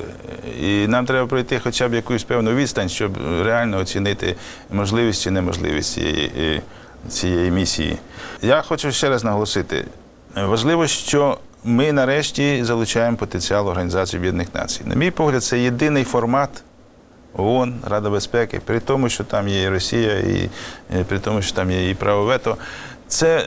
І нам треба пройти хоча б якусь певну відстань, щоб реально оцінити можливість чи неможливість цієї, цієї місії. Я хочу ще раз наголосити. Важливо, що ми нарешті залучаємо потенціал Організації Об'єднаних Націй. На мій погляд, це єдиний формат ООН, Рада безпеки, при тому, що там є і Росія, і при тому, що там є і право вето. Це,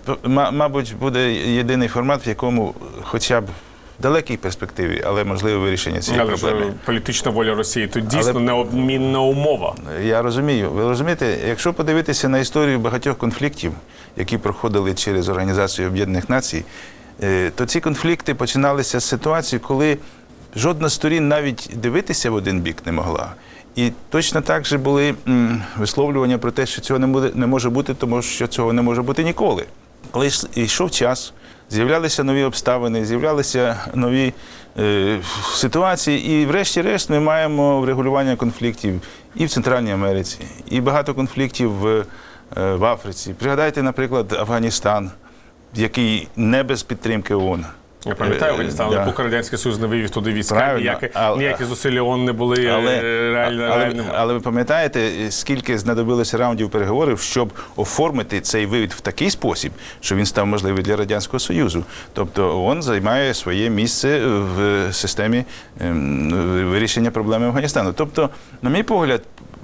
мабуть, буде єдиний формат, в якому хоча б в далекій перспективі, але можливе вирішення цієї але проблеми. Політична воля Росії тут дійсно але... необмінна умова. Я розумію. Ви розумієте, якщо подивитися на історію багатьох конфліктів, які проходили через Організацію Об'єднаних Націй, то ці конфлікти починалися з ситуації, коли жодна з сторін навіть дивитися в один бік не могла. І точно так же були м, висловлювання про те, що цього не, буде, не може бути, тому що цього не може бути ніколи. Але йшов час, з'являлися нові обставини, з'являлися нові е, ситуації, і врешті-решт ми маємо врегулювання конфліктів і в Центральній Америці, і багато конфліктів в, е, в Африці. Пригадайте, наприклад, Афганістан, який не без підтримки ООН. Я пам'ятаю, Афганістан, але поки Радянський Союз не вивів туди війська, ніякі, але, ніякі зусилля ООН не були але, реально, але, реальними. Але ви пам'ятаєте, скільки знадобилося раундів переговорів, щоб оформити цей вивід в такий спосіб, що він став можливий для Радянського Союзу. Тобто ООН займає своє місце в системі вирішення проблеми Афганістану. Тобто, на мій погляд,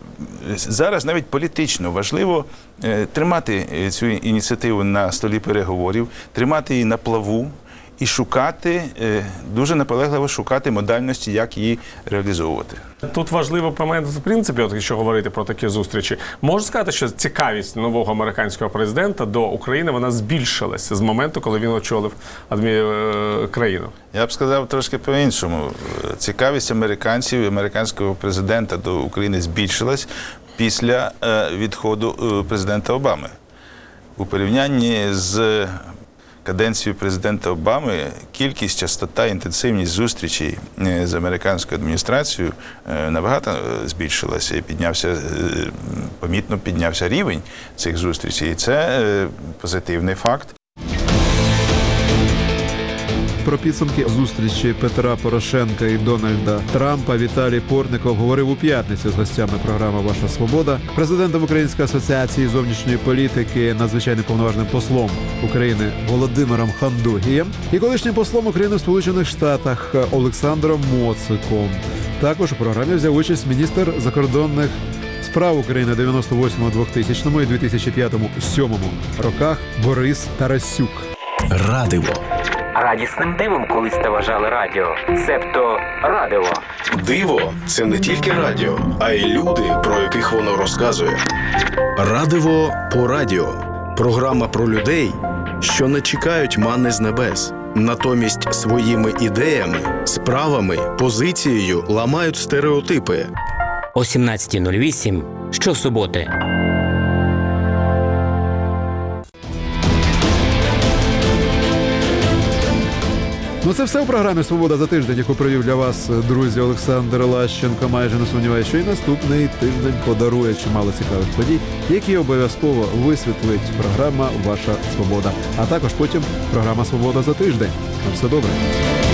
зараз навіть політично важливо е, тримати цю ініціативу на столі переговорів, тримати її на плаву і шукати, е, дуже наполегливо шукати модальності, як її реалізовувати. Тут важливий момент, в принципі, от якщо говорити про такі зустрічі. Можу сказати, що цікавість нового американського президента до України, вона збільшилася з моменту, коли він очолив адмі... країну. Я б сказав трошки по-іншому. Цікавість американців і американського президента до України збільшилась після відходу президента Обами. У порівнянні з каденцією президента Обами кількість, частота, інтенсивність зустрічей з американською адміністрацією набагато збільшилася і піднявся, помітно піднявся рівень цих зустрічей. І це позитивний факт. Про підсумки зустрічі Петра Порошенка і Дональда Трампа Віталій Портников говорив у п'ятницю з гостями програми «Ваша свобода», президентом Української асоціації зовнішньої політики, надзвичайним повноважним послом України Володимиром Хандогієм і колишнім послом України в Сполучених Штатах Олександром Моциком. Також у програмі взяв участь міністр закордонних справ України дев'яносто восьмому, двохтисячному і дві тисячі п'ятому-сьомому роках Борис Тарасюк. Радиво. Радісним дивом колись та вважали радіо, себто радио. Диво – це не тільки радіо, а й люди, про яких воно розказує. Радиво по радіо. Програма про людей, що не чекають мани з небес. Натомість своїми ідеями, справами, позицією ламають стереотипи. О сімнадцята нуль вісім щосуботи. Ну це все у програмі «Свобода за тиждень», яку провів для вас, друзі, Олександр Лащенко. Майже не сумніваюся, що і наступний тиждень подарує чимало цікавих подій, які обов'язково висвітлить програма «Ваша свобода». А також потім програма «Свобода за тиждень». На все добре.